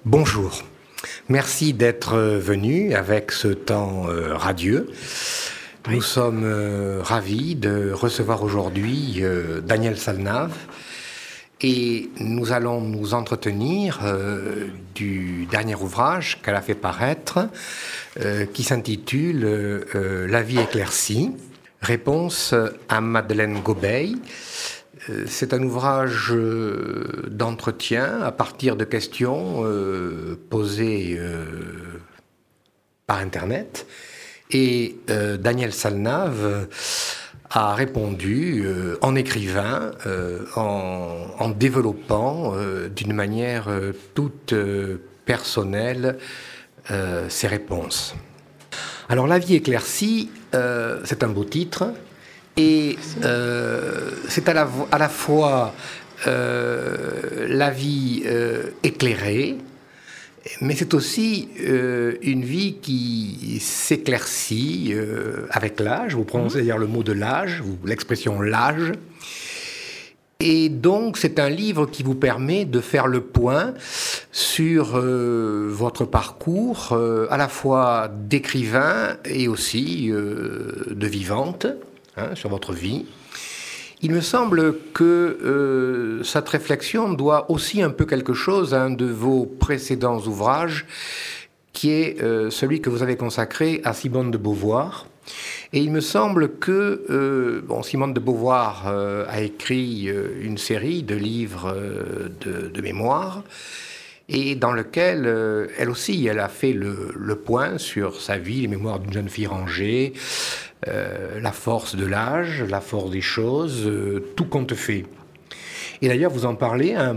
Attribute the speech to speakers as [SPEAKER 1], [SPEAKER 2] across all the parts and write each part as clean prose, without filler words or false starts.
[SPEAKER 1] Bonjour, merci d'être venu avec ce temps radieux. Nous sommes ravis de recevoir aujourd'hui Danielle Salnave et nous allons nous entretenir du dernier ouvrage qu'elle a fait paraître qui s'intitule La vie éclaircie, réponse à Madeleine Gobeil. C'est un ouvrage d'entretien à partir de questions posées par Internet. Et Danielle Salnave a répondu en écrivain, en développant d'une manière toute personnelle ses réponses. Alors, La vie éclaircie, c'est un beau titre. Et c'est à la fois la vie éclairée, mais c'est aussi une vie qui s'éclaircit avec l'âge. Vous prononcez d'ailleurs le mot de l'âge, ou l'expression l'âge. Et donc, c'est un livre qui vous permet de faire le point sur votre parcours, à la fois d'écrivain et aussi de vivante. Sur votre vie. Il me semble que cette réflexion doit aussi un peu quelque chose à un de vos précédents ouvrages, qui est celui que vous avez consacré à Simone de Beauvoir. Et il me semble que Simone de Beauvoir a écrit une série de livres de mémoire, et dans lequel, elle aussi, elle a fait le point sur sa vie, les mémoires d'une jeune fille rangée, la force de l'âge, la force des choses, tout compte fait. Et d'ailleurs, vous en parlez à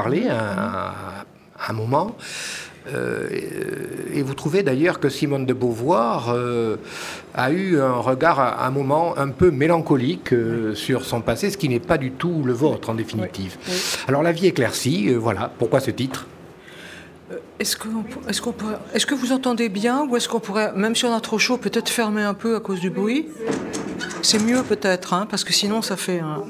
[SPEAKER 1] un moment, et vous trouvez d'ailleurs que Simone de Beauvoir a eu un regard à un moment un peu mélancolique sur son passé, ce qui n'est pas du tout le vôtre en définitive. Oui. Alors, La vie éclaircie, voilà, pourquoi ce titre ?
[SPEAKER 2] Est-ce que vous entendez bien, ou est-ce qu'on pourrait, même si on a trop chaud, peut-être fermer un peu à cause du bruit ? C'est mieux peut-être, parce que sinon ça fait un...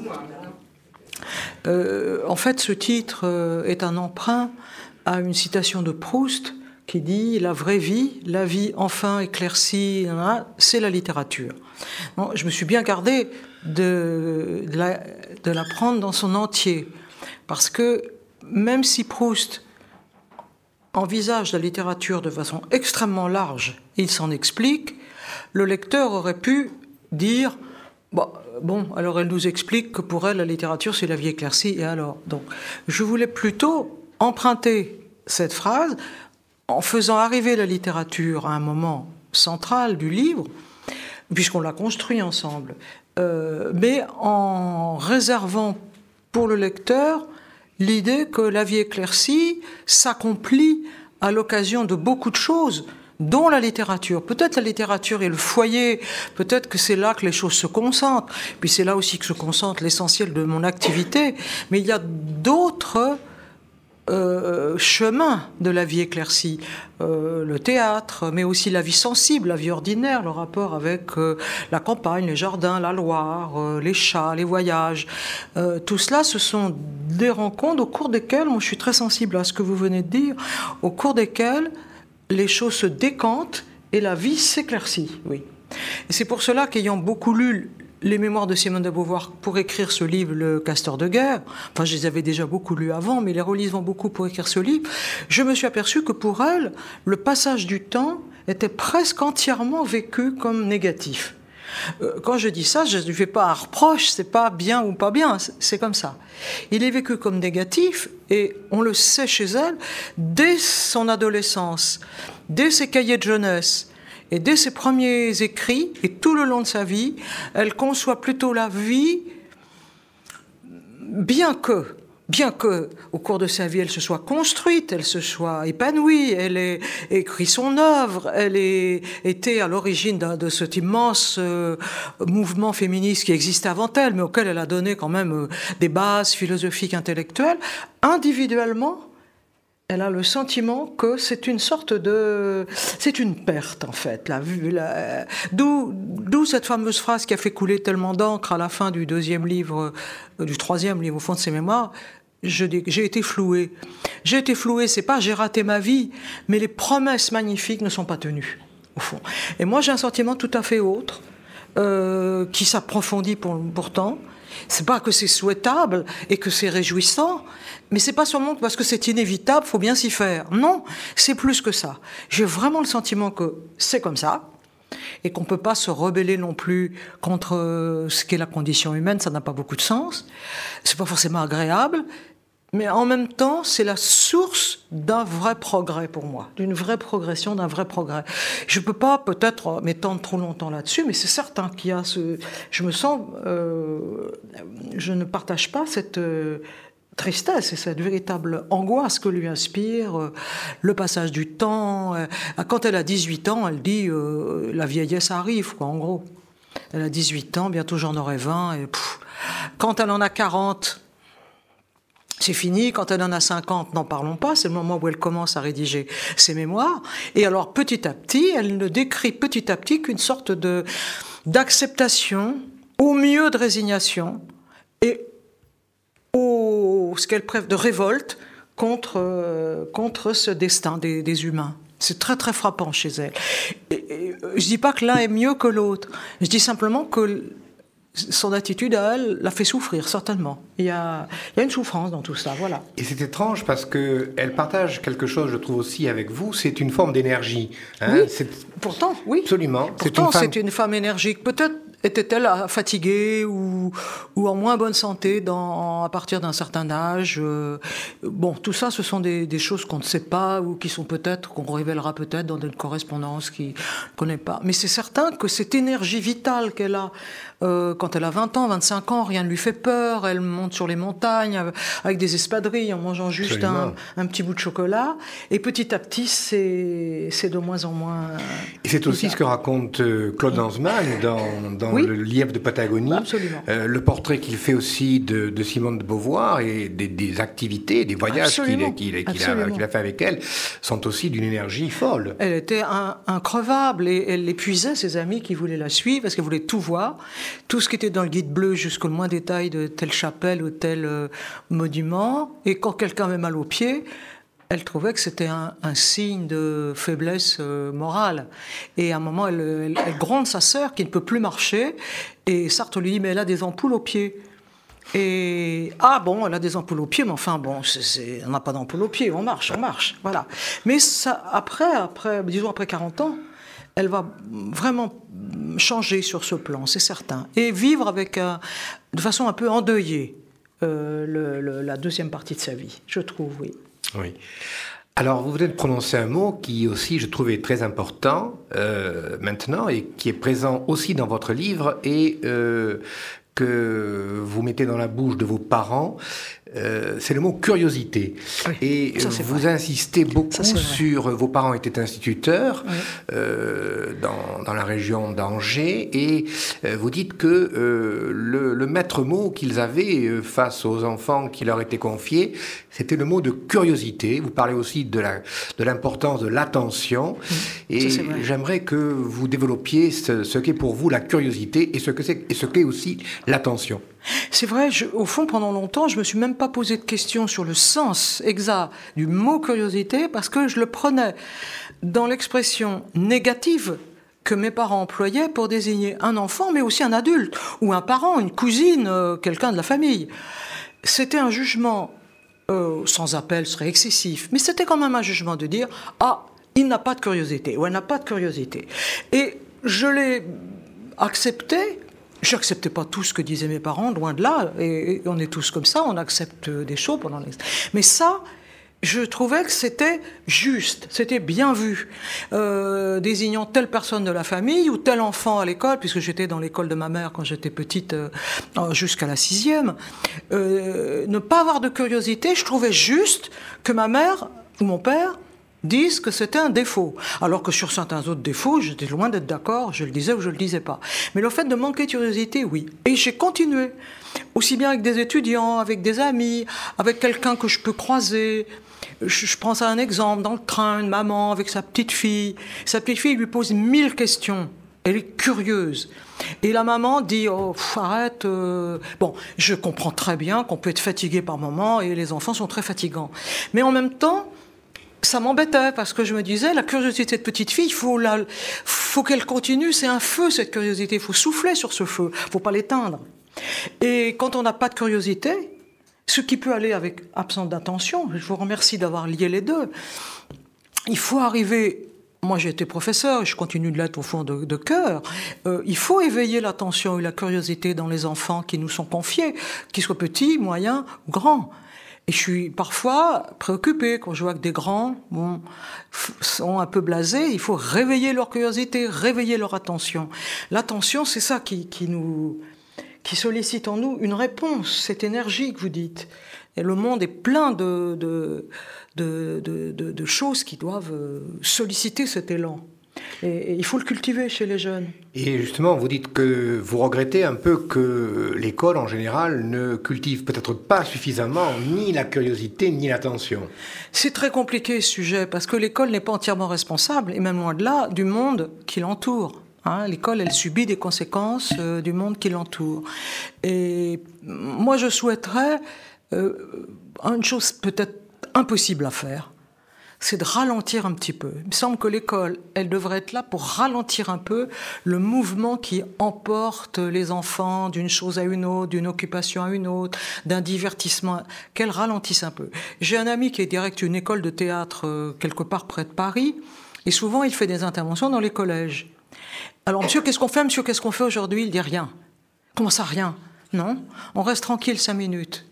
[SPEAKER 2] en fait, ce titre est un emprunt à une citation de Proust qui dit « La vraie vie, la vie enfin éclaircie, c'est la littérature ». Bon, je me suis bien gardé de la prendre dans son entier, parce que même si Proust envisage la littérature de façon extrêmement large, il s'en explique, le lecteur aurait pu dire bon, alors elle nous explique que pour elle, la littérature, c'est la vie éclaircie, et alors ? Donc, je voulais plutôt emprunter cette phrase en faisant arriver la littérature à un moment central du livre, puisqu'on l'a construit ensemble, mais en réservant pour le lecteur l'idée que la vie éclaircie s'accomplit à l'occasion de beaucoup de choses, dont la littérature. Peut-être la littérature est le foyer, peut-être que c'est là que les choses se concentrent, puis c'est là aussi que se concentre l'essentiel de mon activité, mais il y a d'autres chemins de la vie éclaircie, le théâtre, mais aussi la vie sensible, la vie ordinaire, le rapport avec la campagne, les jardins, la Loire, les chats, les voyages. Tout cela, ce sont des rencontres au cours desquelles, moi je suis très sensible à ce que vous venez de dire, au cours desquelles les choses se décantent et la vie s'éclaircit. Oui. Et c'est pour cela qu'ayant beaucoup lu les mémoires de Simone de Beauvoir pour écrire ce livre, Le Castor de guerre, enfin je les avais déjà beaucoup lus avant, mais les relisant beaucoup pour écrire ce livre, je me suis aperçu que pour elle, le passage du temps était presque entièrement vécu comme négatif. Quand je dis ça, je ne lui fais pas un reproche, c'est pas bien ou pas bien, c'est comme ça. Il est vécu comme négatif, et on le sait chez elle, dès son adolescence, dès ses cahiers de jeunesse, et dès ses premiers écrits, et tout le long de sa vie, elle conçoit plutôt la vie, bien que au cours de sa vie, elle se soit construite, elle se soit épanouie, elle ait écrit son œuvre, elle ait été à l'origine de cet immense mouvement féministe qui existait avant elle, mais auquel elle a donné quand même des bases philosophiques, intellectuelles. Individuellement, elle a le sentiment que c'est une sorte de... C'est une perte, en fait. D'où cette fameuse phrase qui a fait couler tellement d'encre à la fin du troisième livre, au fond de ses mémoires. j'ai été flouée. J'ai été flouée, c'est pas j'ai raté ma vie, mais les promesses magnifiques ne sont pas tenues, au fond. Et moi, j'ai un sentiment tout à fait autre, qui s'approfondit pourtant. C'est pas que c'est souhaitable et que c'est réjouissant, mais c'est pas seulement parce que c'est inévitable, faut bien s'y faire. Non, c'est plus que ça. J'ai vraiment le sentiment que c'est comme ça, et qu'on peut pas se rebeller non plus contre ce qu'est la condition humaine, ça n'a pas beaucoup de sens. C'est pas forcément agréable, mais en même temps, c'est la source d'un vrai progrès pour moi, d'une vraie progression, d'un vrai progrès. Je peux pas peut-être m'étendre trop longtemps là-dessus, mais c'est certain qu'il y a je me sens, je ne partage pas cette tristesse et cette véritable angoisse que lui inspire le passage du temps. Quand elle a 18 ans, elle dit la vieillesse arrive, quoi, en gros. Elle a 18 ans, bientôt j'en aurai 20. Et quand elle en a 40, c'est fini. Quand elle en a 50, n'en parlons pas. C'est le moment où elle commence à rédiger ses mémoires. Et alors, petit à petit, elle ne décrit petit à petit qu'une sorte d'acceptation, au mieux de résignation, et ce qu'elle préfère de révolte contre ce destin des humains. C'est très très frappant chez elle. Et je dis pas que l'un est mieux que l'autre. Je dis simplement que son attitude à elle l'a fait souffrir, certainement. Il y a une souffrance dans tout ça, voilà.
[SPEAKER 1] Et c'est étrange parce qu'elle partage quelque chose, je trouve aussi, avec vous, c'est une forme d'énergie. Hein,
[SPEAKER 2] oui, pourtant, oui.
[SPEAKER 1] Absolument.
[SPEAKER 2] Pourtant, c'est une femme énergique. Peut-être était-elle fatiguée ou en moins bonne santé à partir d'un certain âge. Bon, tout ça, ce sont des choses qu'on ne sait pas ou qui sont peut-être, qu'on révélera peut-être dans une correspondance qu'on ne connaît pas. Mais c'est certain que cette énergie vitale qu'elle a, quand elle a 20 ans, 25 ans, rien ne lui fait peur. Elle monte sur les montagnes avec des espadrilles en mangeant juste un petit bout de chocolat. Et petit à petit, c'est de moins en moins...
[SPEAKER 1] Et c'est aussi ce que raconte Claude Lanzmann dans le Lièvre de Patagonie.
[SPEAKER 2] Absolument.
[SPEAKER 1] Le portrait qu'il fait aussi de Simone de Beauvoir et des activités, des voyages qu'il a fait avec elle sont aussi d'une énergie folle.
[SPEAKER 2] Elle était increvable et elle épuisait ses amis qui voulaient la suivre parce qu'elle voulait tout voir. Tout ce qui était dans le guide bleu jusqu'au moins détail de telle chapelle ou tel monument. Et quand quelqu'un avait mal aux pieds, elle trouvait que c'était un signe de faiblesse morale. Et à un moment, elle gronde sa sœur qui ne peut plus marcher. Et Sartre lui dit, mais elle a des ampoules aux pieds. Et bon, elle a des ampoules aux pieds, mais enfin bon, on n'a pas d'ampoules aux pieds, on marche, voilà. Mais ça, disons après 40 ans, elle va vraiment changer sur ce plan, c'est certain, et vivre de façon un peu endeuillée la deuxième partie de sa vie, je trouve, oui.
[SPEAKER 1] Oui. Alors, vous venez de prononcer un mot qui aussi, je trouvais très important maintenant et qui est présent aussi dans votre livre et que vous mettez dans la bouche de vos parents, c'est le mot curiosité.
[SPEAKER 2] Oui,
[SPEAKER 1] et vous
[SPEAKER 2] vrai.
[SPEAKER 1] Insistez beaucoup sur... Vos parents étaient instituteurs
[SPEAKER 2] oui.
[SPEAKER 1] dans la région d'Angers et vous dites que le maître mot qu'ils avaient face aux enfants qui leur étaient confiés, c'était le mot de curiosité. Vous parlez aussi de l'importance de l'attention. Et j'aimerais que vous développiez ce qu'est pour vous la curiosité et ce qu'est aussi l'attention.
[SPEAKER 2] C'est vrai, au fond, pendant longtemps, je me suis même pas posé de questions sur le sens exact du mot curiosité parce que je le prenais dans l'expression négative que mes parents employaient pour désigner un enfant, mais aussi un adulte, ou un parent, une cousine, quelqu'un de la famille. C'était un jugement, sans appel serait excessif, mais c'était quand même un jugement de dire « Ah, il n'a pas de curiosité » ou « Elle n'a pas de curiosité ». Et je l'ai accepté. Je n'acceptais pas tout ce que disaient mes parents, loin de là, et on est tous comme ça, on accepte des choses pendant les... Mais ça, je trouvais que c'était juste, c'était bien vu. Désignant telle personne de la famille ou tel enfant à l'école, puisque j'étais dans l'école de ma mère quand j'étais petite, jusqu'à la 6e, ne pas avoir de curiosité, je trouvais juste que ma mère ou mon père disent que c'était un défaut. Alors que sur certains autres défauts, j'étais loin d'être d'accord, je le disais ou je le disais pas. Mais le fait de manquer de curiosité, oui. Et j'ai continué. Aussi bien avec des étudiants, avec des amis, avec quelqu'un que je peux croiser. Je pense à un exemple, dans le train, une maman avec sa petite fille. Sa petite fille lui pose 1000 questions Elle est curieuse. Et la maman dit « Oh, arrête !» Bon, je comprends très bien qu'on peut être fatigué par moments et les enfants sont très fatigants. Mais en même temps, ça m'embêtait parce que je me disais, la curiosité de petite fille, faut qu'elle continue. C'est un feu, cette curiosité. Il faut souffler sur ce feu. Il ne faut pas l'éteindre. Et quand on n'a pas de curiosité, ce qui peut aller avec absence d'attention, je vous remercie d'avoir lié les deux, il faut arriver... Moi, j'ai été professeur et je continue de l'être au fond de cœur. Il faut éveiller l'attention et la curiosité dans les enfants qui nous sont confiés, qu'ils soient petits, moyens, grands. Et je suis parfois préoccupée quand je vois que des grands sont un peu blasés. Il faut réveiller leur curiosité, réveiller leur attention. L'attention, c'est ça qui sollicite en nous une réponse, cette énergie que vous dites. Et le monde est plein de choses qui doivent solliciter cet élan. Et il faut le cultiver chez les jeunes.
[SPEAKER 1] Et justement, vous dites que vous regrettez un peu que l'école, en général, ne cultive peut-être pas suffisamment ni la curiosité ni l'attention.
[SPEAKER 2] C'est très compliqué, ce sujet, parce que l'école n'est pas entièrement responsable, et même loin de là, du monde qui l'entoure. L'école, elle subit des conséquences du monde qui l'entoure. Et moi, je souhaiterais une chose peut-être impossible à faire, c'est de ralentir un petit peu. Il me semble que l'école, elle devrait être là pour ralentir un peu le mouvement qui emporte les enfants d'une chose à une autre, d'une occupation à une autre, d'un divertissement, qu'elle ralentisse un peu. J'ai un ami qui est direct d'une école de théâtre quelque part près de Paris, et souvent il fait des interventions dans les collèges. Alors, monsieur, qu'est-ce qu'on fait? Monsieur, qu'est-ce qu'on fait aujourd'hui? Il dit rien. Comment ça, rien? Non, on reste tranquille 5 minutes.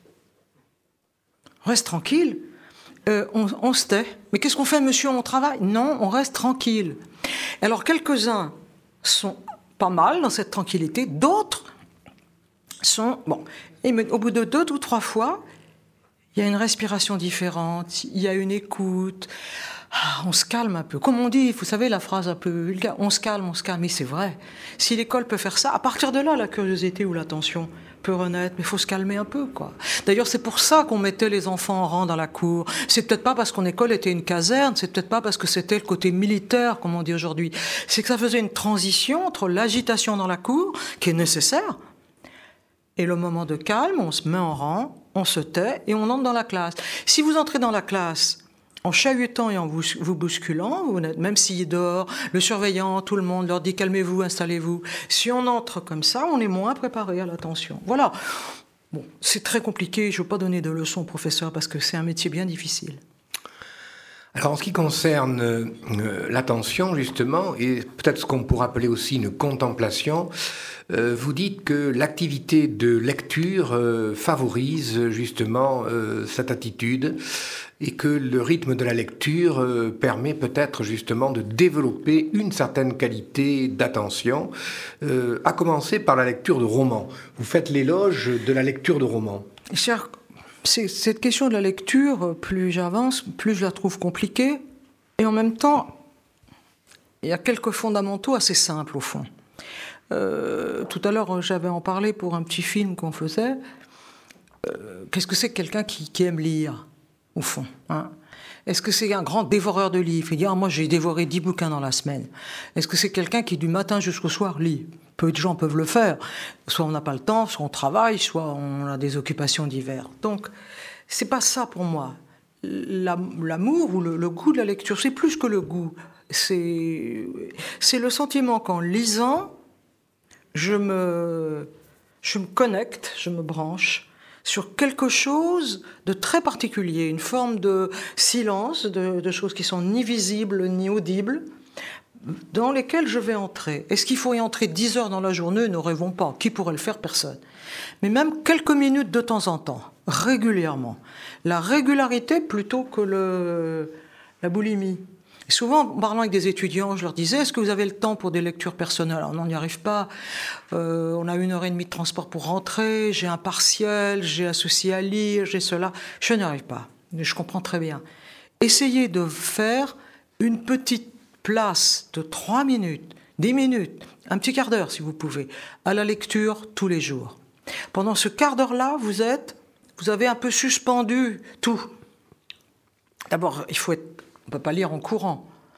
[SPEAKER 2] On reste tranquille. On se tait. Mais qu'est-ce qu'on fait, monsieur? On travaille? Non, on reste tranquille. Alors, quelques-uns sont pas mal dans cette tranquillité, d'autres sont... Bon, et au bout de 2 ou 3 fois, il y a une respiration différente, il y a une écoute... on se calme un peu. Comme on dit, vous savez, la phrase un peu vulgaire, on se calme, mais c'est vrai. Si l'école peut faire ça, à partir de là, la curiosité ou l'attention peut renaître, mais il faut se calmer un peu, quoi. D'ailleurs, c'est pour ça qu'on mettait les enfants en rang dans la cour. C'est peut-être pas parce qu'on école était une caserne, c'est peut-être pas parce que c'était le côté militaire, comme on dit aujourd'hui. C'est que ça faisait une transition entre l'agitation dans la cour, qui est nécessaire, et le moment de calme, on se met en rang, on se tait, et on entre dans la classe. Si vous entrez dans la classe en chahutant et en vous bousculant, même s'il est dehors, le surveillant, tout le monde leur dit « calmez-vous, installez-vous ». Si on entre comme ça, on est moins préparé à l'attention. Voilà. Bon, c'est très compliqué, je ne veux pas donner de leçons aux professeurs parce que c'est un métier bien difficile.
[SPEAKER 1] Alors en ce qui concerne l'attention justement, et peut-être ce qu'on pourrait appeler aussi une contemplation, vous dites que l'activité de lecture favorise justement cette attitude et que le rythme de la lecture permet peut-être justement de développer une certaine qualité d'attention, à commencer par la lecture de romans. Vous faites l'éloge de la lecture de romans.
[SPEAKER 2] Cher, cette question de la lecture, plus j'avance, plus je la trouve compliquée. Et en même temps, il y a quelques fondamentaux assez simples au fond. Tout à l'heure, j'avais en parlé pour un petit film qu'on faisait. Qu'est-ce que c'est que quelqu'un qui aime lire, au fond, hein? Est-ce que c'est un grand dévoreur de livres? Il dit « moi, j'ai dévoré 10 bouquins dans la semaine ». Est-ce que c'est quelqu'un qui, du matin jusqu'au soir, lit? Peu de gens peuvent le faire. Soit on n'a pas le temps, soit on travaille, soit on a des occupations diverses. Donc, c'est pas ça pour moi. L'amour ou le goût de la lecture, c'est plus que le goût. C'est le sentiment qu'en lisant, je me connecte, je me branche sur quelque chose de très particulier, une forme de silence, de choses qui sont ni visibles ni audibles, dans lesquelles je vais entrer. Est-ce qu'il faut y entrer 10 heures dans la journée? Ne rêvons pas. Qui pourrait le faire? Personne. Mais même quelques minutes de temps en temps, régulièrement. La régularité plutôt que la boulimie. Et souvent, en parlant avec des étudiants, je leur disais, est-ce que vous avez le temps pour des lectures personnelles? Alors, on n'y arrive pas. On a 1h30 de transport pour rentrer, j'ai un partiel, j'ai un souci à lire, j'ai cela. Je n'y arrive pas. Je comprends très bien. Essayez de faire une petite place de 3 minutes, 10 minutes, un petit quart d'heure si vous pouvez, à la lecture tous les jours. Pendant ce quart d'heure-là, vous avez un peu suspendu tout. D'abord, on ne peut pas lire en courant.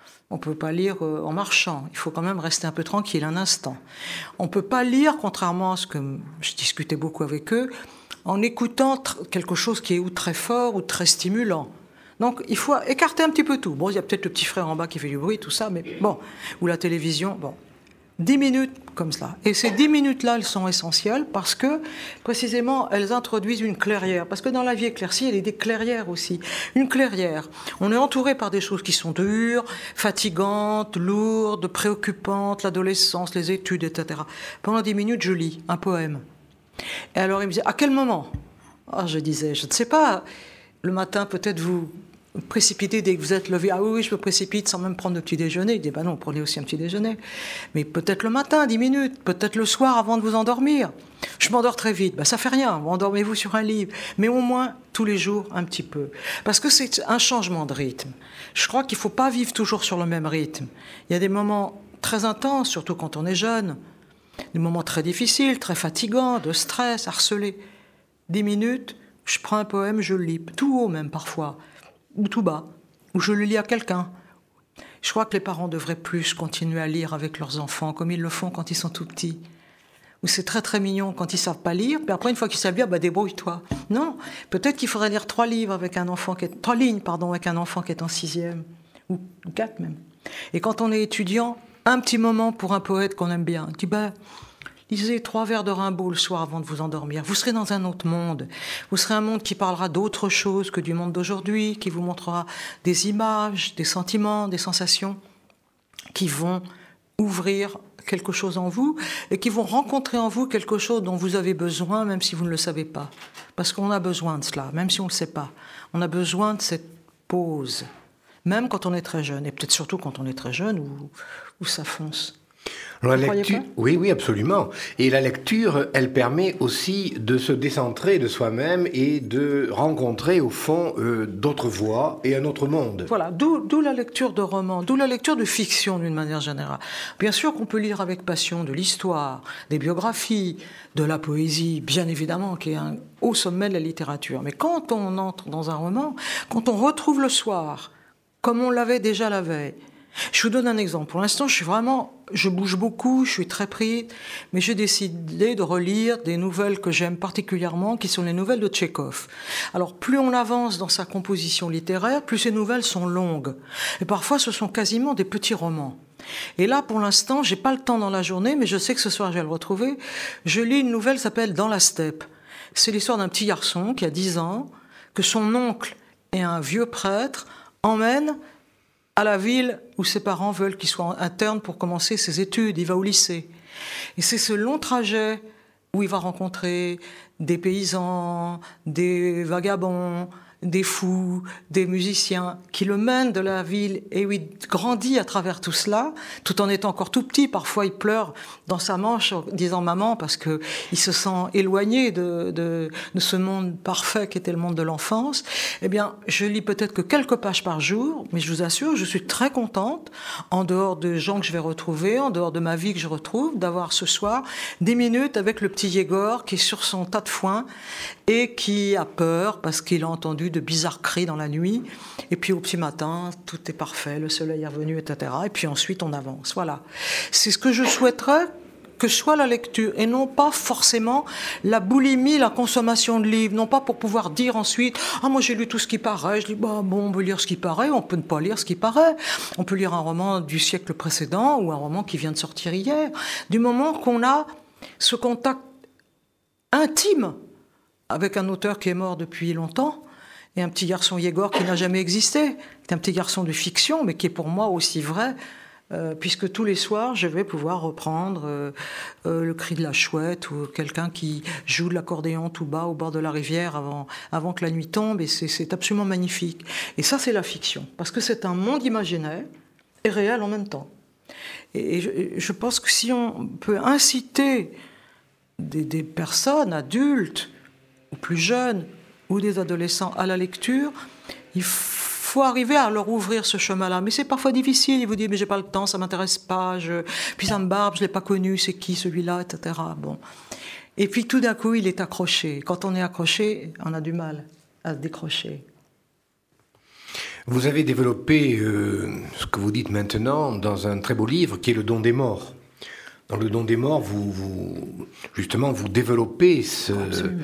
[SPEAKER 2] On ne peut pas lire en marchant. Il faut quand même rester un peu tranquille un instant. On ne peut pas lire, contrairement à ce que je discutais beaucoup avec eux, en écoutant quelque chose qui est ou très fort ou très stimulant. Donc il faut écarter un petit peu tout. Bon, il y a peut-être le petit frère en bas qui fait du bruit, tout ça, mais bon. Ou la télévision, bon. 10 minutes comme cela. Et ces 10 minutes-là, elles sont essentielles parce que, précisément, elles introduisent une clairière. Parce que dans la vie éclaircie, il y a des clairières aussi. Une clairière. On est entouré par des choses qui sont dures, fatigantes, lourdes, préoccupantes, l'adolescence, les études, etc. Pendant 10 minutes, je lis un poème. Et alors, il me disait, à quel moment ? Je disais, je ne sais pas. Le matin, peut-être vous précipiter dès que vous êtes levé. Ah oui, je me précipite sans même prendre le petit déjeuner. Il dit, non, prenez aussi un petit déjeuner. Mais peut-être le matin, 10 minutes. Peut-être le soir avant de vous endormir. Je m'endors très vite. Ça fait rien. Endormez-vous sur un livre. Mais au moins, tous les jours, un petit peu. Parce que c'est un changement de rythme. Je crois qu'il ne faut pas vivre toujours sur le même rythme. Il y a des moments très intenses, surtout quand on est jeune. Des moments très difficiles, très fatigants, de stress, harcelés. 10 minutes, je prends un poème, je le lis. Tout haut même parfois. Ou tout bas, ou je le lis à quelqu'un. Je crois que les parents devraient plus continuer à lire avec leurs enfants, comme ils le font quand ils sont tout petits. Ou c'est très très mignon quand ils ne savent pas lire, puis après, une fois qu'ils savent lire, débrouille-toi. Non, peut-être qu'il faudrait lire 3 lignes, avec un enfant qui est en 6e, ou 4 même. Et quand on est étudiant, un petit moment pour un poète qu'on aime bien. Tu dis, lisez 3 verres de Rimbaud le soir avant de vous endormir. Vous serez dans un autre monde. Vous serez un monde qui parlera d'autre chose que du monde d'aujourd'hui, qui vous montrera des images, des sentiments, des sensations qui vont ouvrir quelque chose en vous et qui vont rencontrer en vous quelque chose dont vous avez besoin, même si vous ne le savez pas. Parce qu'on a besoin de cela, même si on ne le sait pas. On a besoin de cette pause, même quand on est très jeune, et peut-être surtout quand on est très jeune où ça fonce.
[SPEAKER 1] La lecture, oui, absolument. Et la lecture, elle permet aussi de se décentrer de soi-même et de rencontrer, au fond, d'autres voies et un autre monde.
[SPEAKER 2] Voilà, d'où la lecture de romans, d'où la lecture de fiction d'une manière générale. Bien sûr qu'on peut lire avec passion de l'histoire, des biographies, de la poésie, bien évidemment, qui est un haut sommet de la littérature. Mais quand on entre dans un roman, quand on retrouve le soir, comme on l'avait déjà la veille. Je vous donne un exemple. Pour l'instant, je bouge beaucoup, je suis très pris, mais j'ai décidé de relire des nouvelles que j'aime particulièrement, qui sont les nouvelles de Tchekhov. Alors, plus on avance dans sa composition littéraire, plus ces nouvelles sont longues. Et parfois, ce sont quasiment des petits romans. Et là, pour l'instant, j'ai pas le temps dans la journée, mais je sais que ce soir, je vais le retrouver. Je lis une nouvelle qui s'appelle « Dans la steppe ». C'est l'histoire d'un petit garçon qui a 10 ans, que son oncle et un vieux prêtre emmènent à la ville où ses parents veulent qu'il soit interne pour commencer ses études. Il va au lycée. Et c'est ce long trajet où il va rencontrer des paysans, des vagabonds, des fous, des musiciens qui le mènent de la ville et où il grandit à travers tout cela, tout en étant encore tout petit. Parfois, il pleure dans sa manche en disant « maman » parce qu'il se sent éloigné de ce monde parfait qui était le monde de l'enfance. Eh bien, je lis peut-être que quelques pages par jour, mais je vous assure, je suis très contente, en dehors de gens que je vais retrouver, en dehors de ma vie que je retrouve, d'avoir ce soir 10 minutes avec le petit Yegor qui est sur son tas de foin et qui a peur parce qu'il a entendu de bizarres cris dans la nuit. Et puis au petit matin, tout est parfait, le soleil est revenu, etc. Et puis ensuite, on avance. Voilà. C'est ce que je souhaiterais que soit la lecture, et non pas forcément la boulimie, la consommation de livres, non pas pour pouvoir dire ensuite « Ah, moi j'ai lu tout ce qui paraît », je dis bon, on peut lire ce qui paraît, on peut ne pas lire ce qui paraît. On peut lire un roman du siècle précédent ou un roman qui vient de sortir hier. Du moment qu'on a ce contact intime avec un auteur qui est mort depuis longtemps, et un petit garçon Yegor qui n'a jamais existé, c'est un petit garçon de fiction, mais qui est pour moi aussi vrai, puisque tous les soirs, je vais pouvoir reprendre le cri de la chouette ou quelqu'un qui joue de l'accordéon tout bas au bord de la rivière avant que la nuit tombe, et c'est absolument magnifique. Et ça, c'est la fiction, parce que c'est un monde imaginaire et réel en même temps. Et je pense que si on peut inciter des personnes adultes, ou plus jeunes, ou des adolescents à la lecture, il faut arriver à leur ouvrir ce chemin-là. Mais c'est parfois difficile, ils vous disent « mais j'ai pas le temps, ça m'intéresse pas, puis ça me barbe, je l'ai pas connu, c'est qui celui-là, etc. » Bon. Et puis tout d'un coup, il est accroché. Quand on est accroché, on a du mal à se décrocher.
[SPEAKER 1] Vous avez développé ce que vous dites maintenant dans un très beau livre qui est Le don des morts. Dans Le don des morts, justement, vous développez ce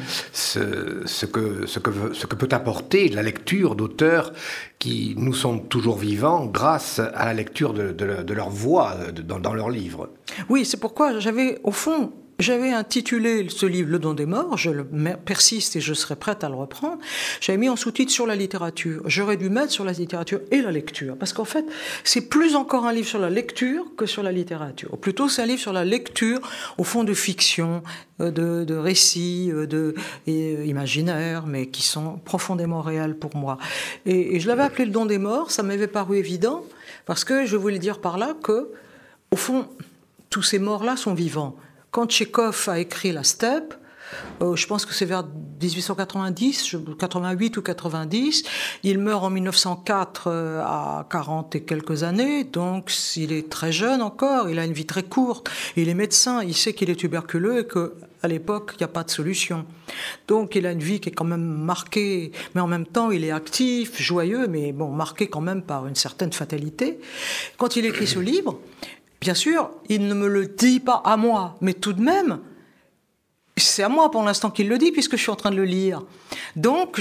[SPEAKER 1] que peut apporter la lecture d'auteurs qui nous sont toujours vivants grâce à la lecture de leur voix dans leurs livres.
[SPEAKER 2] Oui, c'est pourquoi j'avais intitulé ce livre Le don des morts, je le persiste et je serai prête à le reprendre. J'avais mis en sous-titre sur la littérature. J'aurais dû mettre sur la littérature et la lecture. Parce qu'en fait, c'est plus encore un livre sur la lecture que sur la littérature. Ou plutôt, c'est un livre sur la lecture, au fond, de fiction, de récits, imaginaires, mais qui sont profondément réels pour moi. Et je l'avais appelé Le don des morts, ça m'avait paru évident, parce que je voulais dire par là que, au fond, tous ces morts-là sont vivants. Quand Tchekhov a écrit La Steppe, je pense que c'est vers 1890, 88 ou 90, il meurt en 1904 à 40 et quelques années, donc il est très jeune encore, il a une vie très courte, il est médecin, il sait qu'il est tuberculeux et qu'à l'époque, il n'y a pas de solution. Donc il a une vie qui est quand même marquée, mais en même temps, il est actif, joyeux, mais bon, marqué quand même par une certaine fatalité. Quand il écrit ce livre, bien sûr, il ne me le dit pas à moi, mais tout de même, c'est à moi pour l'instant qu'il le dit, puisque je suis en train de le lire. Donc,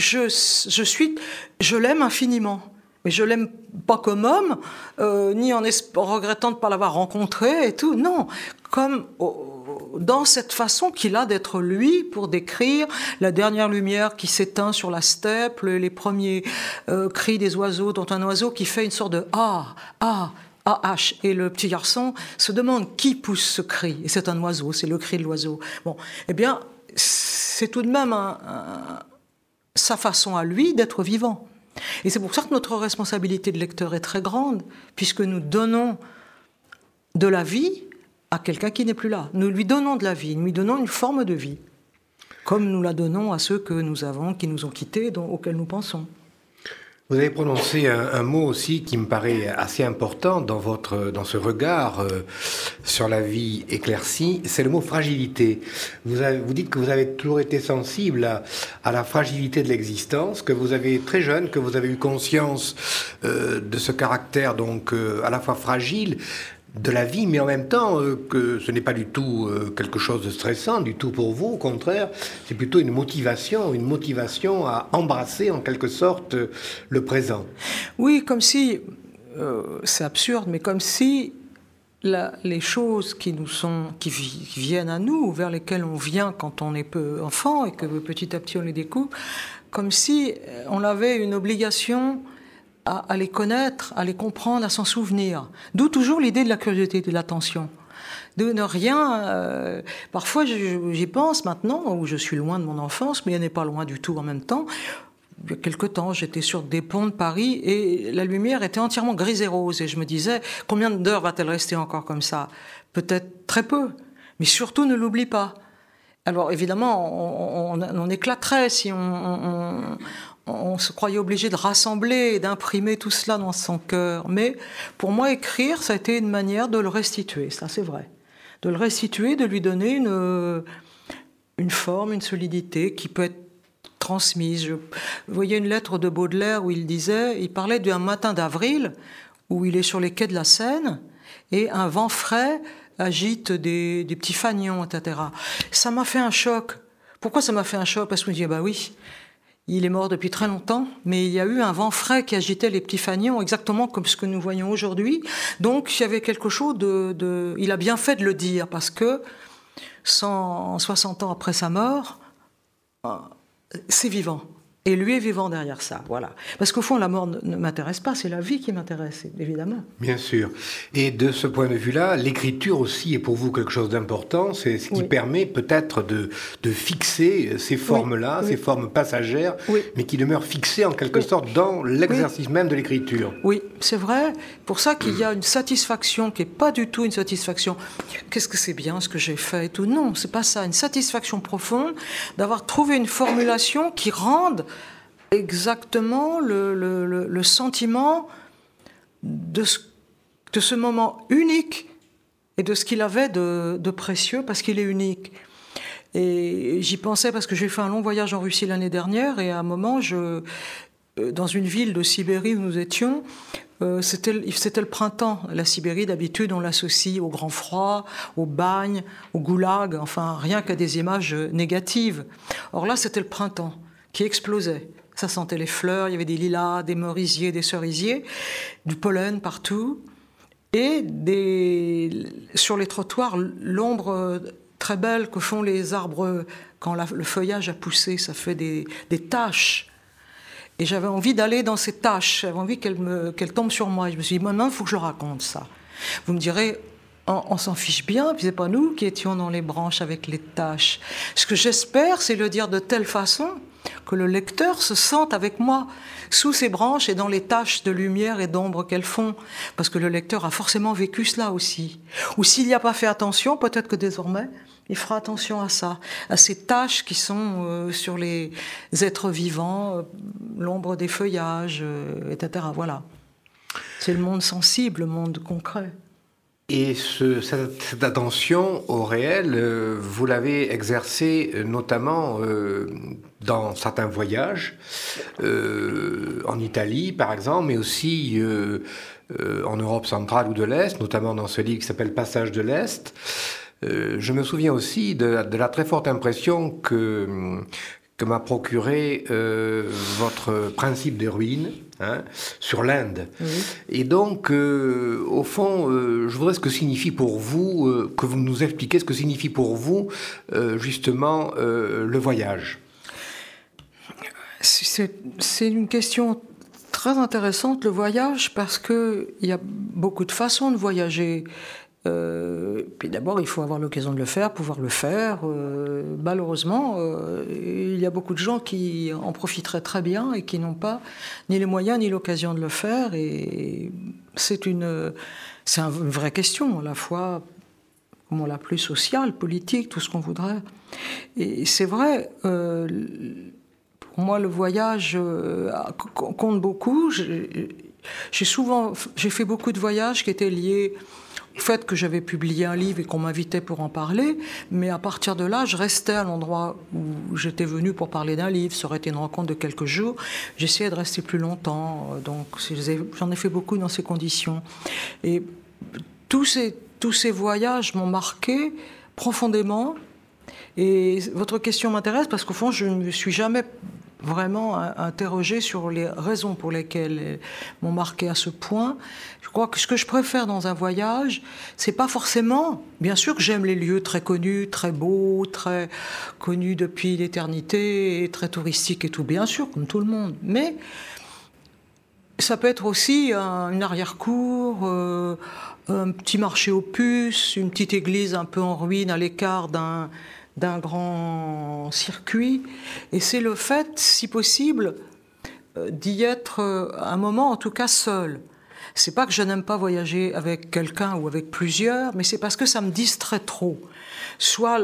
[SPEAKER 2] je l'aime infiniment. Mais je l'aime pas comme homme, ni en regrettant de ne pas l'avoir rencontré et tout. Non, comme dans cette façon qu'il a d'être lui pour décrire la dernière lumière qui s'éteint sur la steppe, les premiers cris des oiseaux, dont un oiseau qui fait une sorte de ah. AH. Et le petit garçon se demande qui pousse ce cri. Et c'est un oiseau, c'est le cri de l'oiseau. Bon, eh bien, c'est tout de même sa façon à lui d'être vivant. Et c'est pour ça que notre responsabilité de lecteur est très grande, puisque nous donnons de la vie à quelqu'un qui n'est plus là. Nous lui donnons de la vie, nous lui donnons une forme de vie, comme nous la donnons à ceux que nous avons, qui nous ont quittés, auxquels nous pensons.
[SPEAKER 1] Vous avez prononcé un mot aussi qui me paraît assez important dans ce regard sur la vie éclaircie, c'est le mot fragilité. Vous dites que vous avez toujours été sensible à la fragilité de l'existence, que vous avez très jeune, que vous avez eu conscience de ce caractère donc à la fois fragile de la vie, mais en même temps que ce n'est pas du tout quelque chose de stressant, du tout pour vous, au contraire, c'est plutôt une motivation à embrasser en quelque sorte le présent.
[SPEAKER 2] Oui, comme si, c'est absurde, mais comme si les choses qui viennent à nous, vers lesquelles on vient quand on est peu enfant et que petit à petit on les découvre, comme si on avait une obligation à les connaître, à les comprendre, à s'en souvenir. D'où toujours l'idée de la curiosité, de l'attention. De ne rien... parfois, j'y pense maintenant, où je suis loin de mon enfance, mais elle n'est pas loin du tout en même temps. Il y a quelque temps, j'étais sur des ponts de Paris et la lumière était entièrement grise et rose. Et je me disais, combien d'heures va-t-elle rester encore comme ça ? Peut-être très peu. Mais surtout, ne l'oublie pas. Alors, évidemment, on éclaterait si on se croyait obligé de rassembler et d'imprimer tout cela dans son cœur. Mais pour moi, écrire, ça a été une manière de le restituer, ça c'est vrai. De le restituer, de lui donner une forme, une solidité qui peut être transmise. Vous voyez une lettre de Baudelaire où il parlait d'un matin d'avril, où il est sur les quais de la Seine, et un vent frais agite des petits fanions, etc. Ça m'a fait un choc. Pourquoi ça m'a fait un choc ? Parce que je me dis, bah oui, il est mort depuis très longtemps, mais il y a eu un vent frais qui agitait les petits fanions, exactement comme ce que nous voyons aujourd'hui. Donc, il y avait quelque chose il a bien fait de le dire, parce que 160 ans après sa mort, c'est vivant. Et lui est vivant derrière ça, voilà. Parce qu'au fond, la mort ne m'intéresse pas, c'est la vie qui m'intéresse, évidemment.
[SPEAKER 1] Bien sûr. Et de ce point de vue-là, l'écriture aussi est pour vous quelque chose d'important. C'est ce qui permet peut-être de fixer ces formes-là, ces formes passagères, mais qui demeurent fixées en quelque sorte dans l'exercice même de l'écriture.
[SPEAKER 2] Oui, c'est vrai. Pour ça qu'il y a une satisfaction qui n'est pas du tout une satisfaction. Qu'est-ce que c'est bien ce que j'ai fait et tout. Non, c'est pas ça. Une satisfaction profonde d'avoir trouvé une formulation qui rende exactement le sentiment de ce moment unique et de ce qu'il avait de précieux, parce qu'il est unique. Et j'y pensais parce que j'ai fait un long voyage en Russie l'année dernière, et à un moment, dans une ville de Sibérie où nous étions, c'était le printemps. La Sibérie, d'habitude, on l'associe au grand froid, au bagne, au goulag, enfin, rien qu'à des images négatives. Or là, c'était le printemps qui explosait. Ça sentait les fleurs, il y avait des lilas, des merisiers, des cerisiers, du pollen partout. Et sur les trottoirs, l'ombre très belle que font les arbres quand le feuillage a poussé, ça fait des taches. Et j'avais envie d'aller dans ces taches, j'avais envie qu'elles tombent sur moi. Et je me suis dit, maintenant, il faut que je raconte ça. Vous me direz, on s'en fiche bien, puis c'est pas nous qui étions dans les branches avec les taches. Ce que j'espère, c'est le dire de telle façon que le lecteur se sente avec moi sous ces branches et dans les taches de lumière et d'ombre qu'elles font, parce que le lecteur a forcément vécu cela aussi. Ou s'il n'y a pas fait attention, peut-être que désormais, il fera attention à ça, à ces taches qui sont sur les êtres vivants, l'ombre des feuillages, etc. Voilà. C'est le monde sensible, le monde concret.
[SPEAKER 1] Et cette attention au réel, vous l'avez exercée notamment dans certains voyages, en Italie par exemple, mais aussi en Europe centrale ou de l'Est, notamment dans ce livre qui s'appelle Passage de l'Est. Je me souviens aussi de la très forte impression que m'a procuré votre principe des ruines sur l'Inde. Oui. Et donc, au fond, je voudrais ce que signifie pour vous, que vous nous expliquiez ce que signifie pour vous, justement, le voyage.
[SPEAKER 2] C'est une question très intéressante, le voyage, parce qu'il y a beaucoup de façons de voyager. Puis d'abord, il faut avoir l'occasion de le faire, pouvoir le faire. Malheureusement, il y a beaucoup de gens qui en profiteraient très bien et qui n'ont pas ni les moyens ni l'occasion de le faire. Et c'est une vraie question, à la fois, comme on l'appelle, sociale, politique, tout ce qu'on voudrait. Et c'est vrai, pour moi, le voyage compte beaucoup. J'ai fait beaucoup de voyages qui étaient liés au fait que j'avais publié un livre et qu'on m'invitait pour en parler, mais à partir de là, je restais à l'endroit où j'étais venue pour parler d'un livre. Ça aurait été une rencontre de quelques jours. J'essayais de rester plus longtemps, donc j'en ai fait beaucoup dans ces conditions. Et tous ces voyages m'ont marqué profondément. Et votre question m'intéresse parce qu'au fond, je ne me suis jamais vraiment interrogée sur les raisons pour lesquelles elles m'ont marqué à ce point. Je crois que ce que je préfère dans un voyage, c'est pas forcément... Bien sûr que j'aime les lieux très connus, très beaux, très connus depuis l'éternité, et très touristiques et tout, bien sûr, comme tout le monde. Mais ça peut être aussi une arrière-cour, un petit marché aux puces, une petite église un peu en ruine à l'écart d'un grand circuit. Et c'est le fait, si possible, d'y être un moment, en tout cas seul. C'est pas que je n'aime pas voyager avec quelqu'un ou avec plusieurs, mais c'est parce que ça me distrait trop. Soit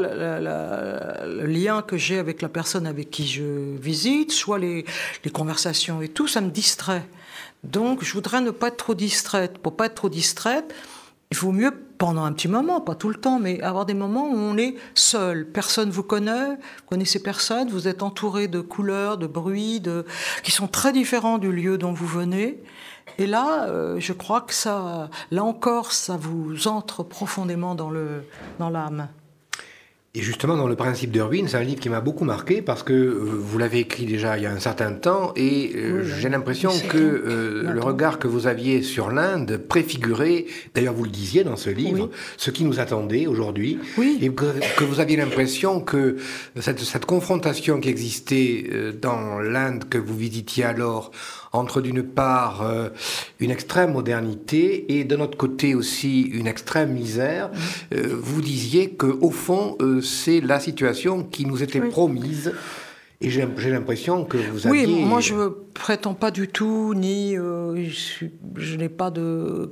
[SPEAKER 2] le lien que j'ai avec la personne avec qui je visite, soit les conversations et tout, ça me distrait. Donc, je voudrais ne pas être trop distraite. Pour pas être trop distraite, il vaut mieux, pendant un petit moment, pas tout le temps, mais avoir des moments où on est seul. Personne vous connaît, vous connaissez personne, vous êtes entouré de couleurs, de bruits, qui sont très différents du lieu dont vous venez. Et là, je crois que ça, là encore, ça vous entre profondément dans l'âme.
[SPEAKER 1] Et justement, dans le principe de ruine, c'est un livre qui m'a beaucoup marqué parce que vous l'avez écrit déjà il y a un certain temps et j'ai l'impression que le regard que vous aviez sur l'Inde préfigurait, d'ailleurs vous le disiez dans ce livre, ce qui nous attendait aujourd'hui, et que vous aviez l'impression que cette confrontation qui existait dans l'Inde que vous visitiez alors, entre d'une part une extrême modernité et de notre côté aussi une extrême misère, vous disiez qu'au fond, c'est la situation qui nous était promise. Et j'ai l'impression que vous aviez...
[SPEAKER 2] Oui, moi je ne prétends pas du tout, ni je n'ai pas de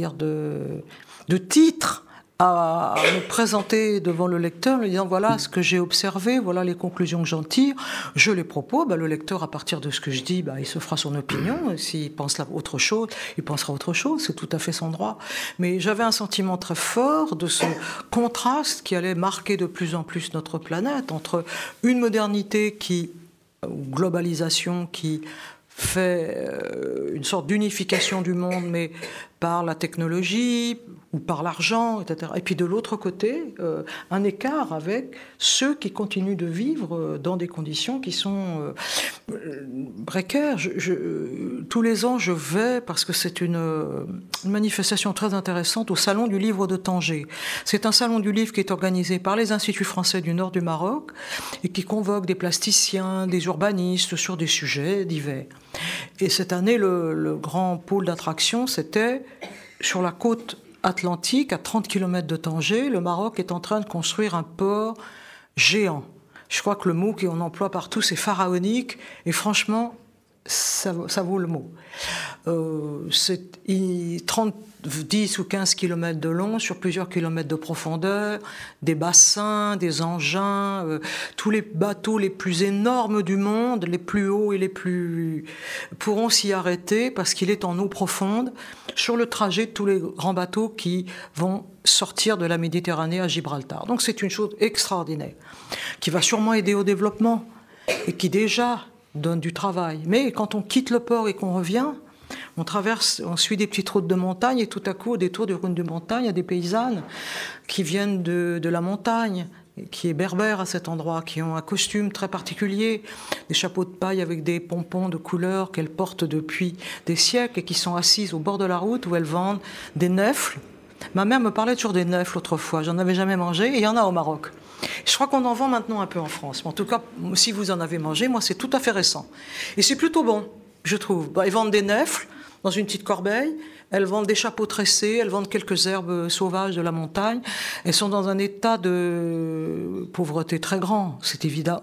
[SPEAKER 2] titre à me présenter devant le lecteur en lui disant voilà ce que j'ai observé, voilà les conclusions que j'en tire, je les propose, le lecteur à partir de ce que je dis, il se fera son opinion, s'il pense autre chose, il pensera autre chose, c'est tout à fait son droit. Mais j'avais un sentiment très fort de ce contraste qui allait marquer de plus en plus notre planète, entre une modernité ou globalisation qui fait une sorte d'unification du monde, mais par la technologie ou par l'argent, etc. Et puis de l'autre côté, un écart avec ceux qui continuent de vivre dans des conditions qui sont précaires. Tous les ans, je vais, parce que c'est une manifestation très intéressante, au Salon du Livre de Tanger. C'est un salon du livre qui est organisé par les instituts français du nord du Maroc et qui convoque des plasticiens, des urbanistes sur des sujets divers. Et cette année, le grand pôle d'attraction, c'était sur la côte atlantique, à 30 km de Tanger. Le Maroc est en train de construire un port géant. Je crois que le mot qu'on emploie partout, c'est pharaonique. Et franchement, ça vaut le mot. C'est 10 ou 15 km de long, sur plusieurs kilomètres de profondeur, des bassins, des engins, tous les bateaux les plus énormes du monde, les plus hauts et les plus... pourront s'y arrêter parce qu'il est en eau profonde, sur le trajet de tous les grands bateaux qui vont sortir de la Méditerranée à Gibraltar. Donc c'est une chose extraordinaire, qui va sûrement aider au développement et qui déjà donne du travail. Mais quand on quitte le port et qu'on revient, on suit des petites routes de montagne et tout à coup, au détour des routes de montagne, il y a des paysannes qui viennent de la montagne, qui est berbère à cet endroit, qui ont un costume très particulier, des chapeaux de paille avec des pompons de couleur qu'elles portent depuis des siècles et qui sont assises au bord de la route où elles vendent des nèfles. Ma mère me parlait toujours des nèfles autrefois, j'en avais jamais mangé et il y en a au Maroc. Je crois qu'on en vend maintenant un peu en France. Mais en tout cas, si vous en avez mangé, moi, c'est tout à fait récent. Et c'est plutôt bon, je trouve. Ils vendent des nèfles dans une petite corbeille. Elles vendent des chapeaux tressés. Elles vendent quelques herbes sauvages de la montagne. Elles sont dans un état de pauvreté très grand. C'est évident.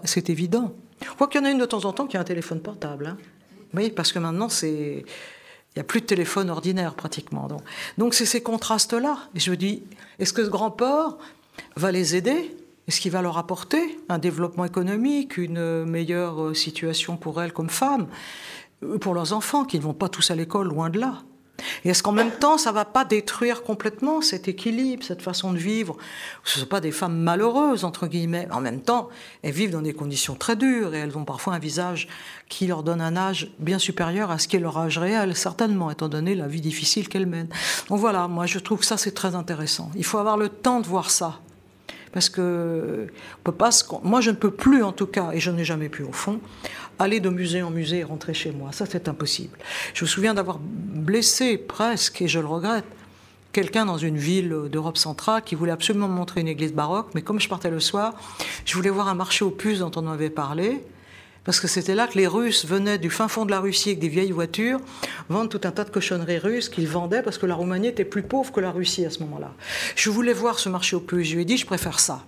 [SPEAKER 2] Je crois qu'il y en a une de temps en temps qui a un téléphone portable. Hein. Oui, parce que maintenant, il n'y a plus de téléphone ordinaire, pratiquement. Donc c'est ces contrastes-là. Et je me dis, est-ce que ce grand port va les aider ? Est-ce qu'il va leur apporter un développement économique, une meilleure situation pour elles comme femmes, pour leurs enfants qui ne vont pas tous à l'école, loin de là? Et est-ce qu'en même temps, ça ne va pas détruire complètement cet équilibre, cette façon de vivre? Ce ne sont pas des femmes malheureuses, entre guillemets. En même temps, elles vivent dans des conditions très dures et elles ont parfois un visage qui leur donne un âge bien supérieur à ce qu'est leur âge réel, certainement, étant donné la vie difficile qu'elles mènent. Donc voilà, moi je trouve que ça c'est très intéressant. Il faut avoir le temps de voir ça. Parce que on peut pas moi, je ne peux plus, en tout cas, et je n'ai jamais pu, au fond, aller de musée en musée et rentrer chez moi. Ça, c'est impossible. Je me souviens d'avoir blessé presque, et je le regrette, quelqu'un dans une ville d'Europe centrale qui voulait absolument me montrer une église baroque, mais comme je partais le soir, je voulais voir un marché aux puces dont on avait parlé, parce que c'était là que les Russes venaient du fin fond de la Russie avec des vieilles voitures, vendre tout un tas de cochonneries russes qu'ils vendaient parce que la Roumanie était plus pauvre que la Russie à ce moment-là. Je voulais voir ce marché aux puces. Je lui ai dit, je préfère ça.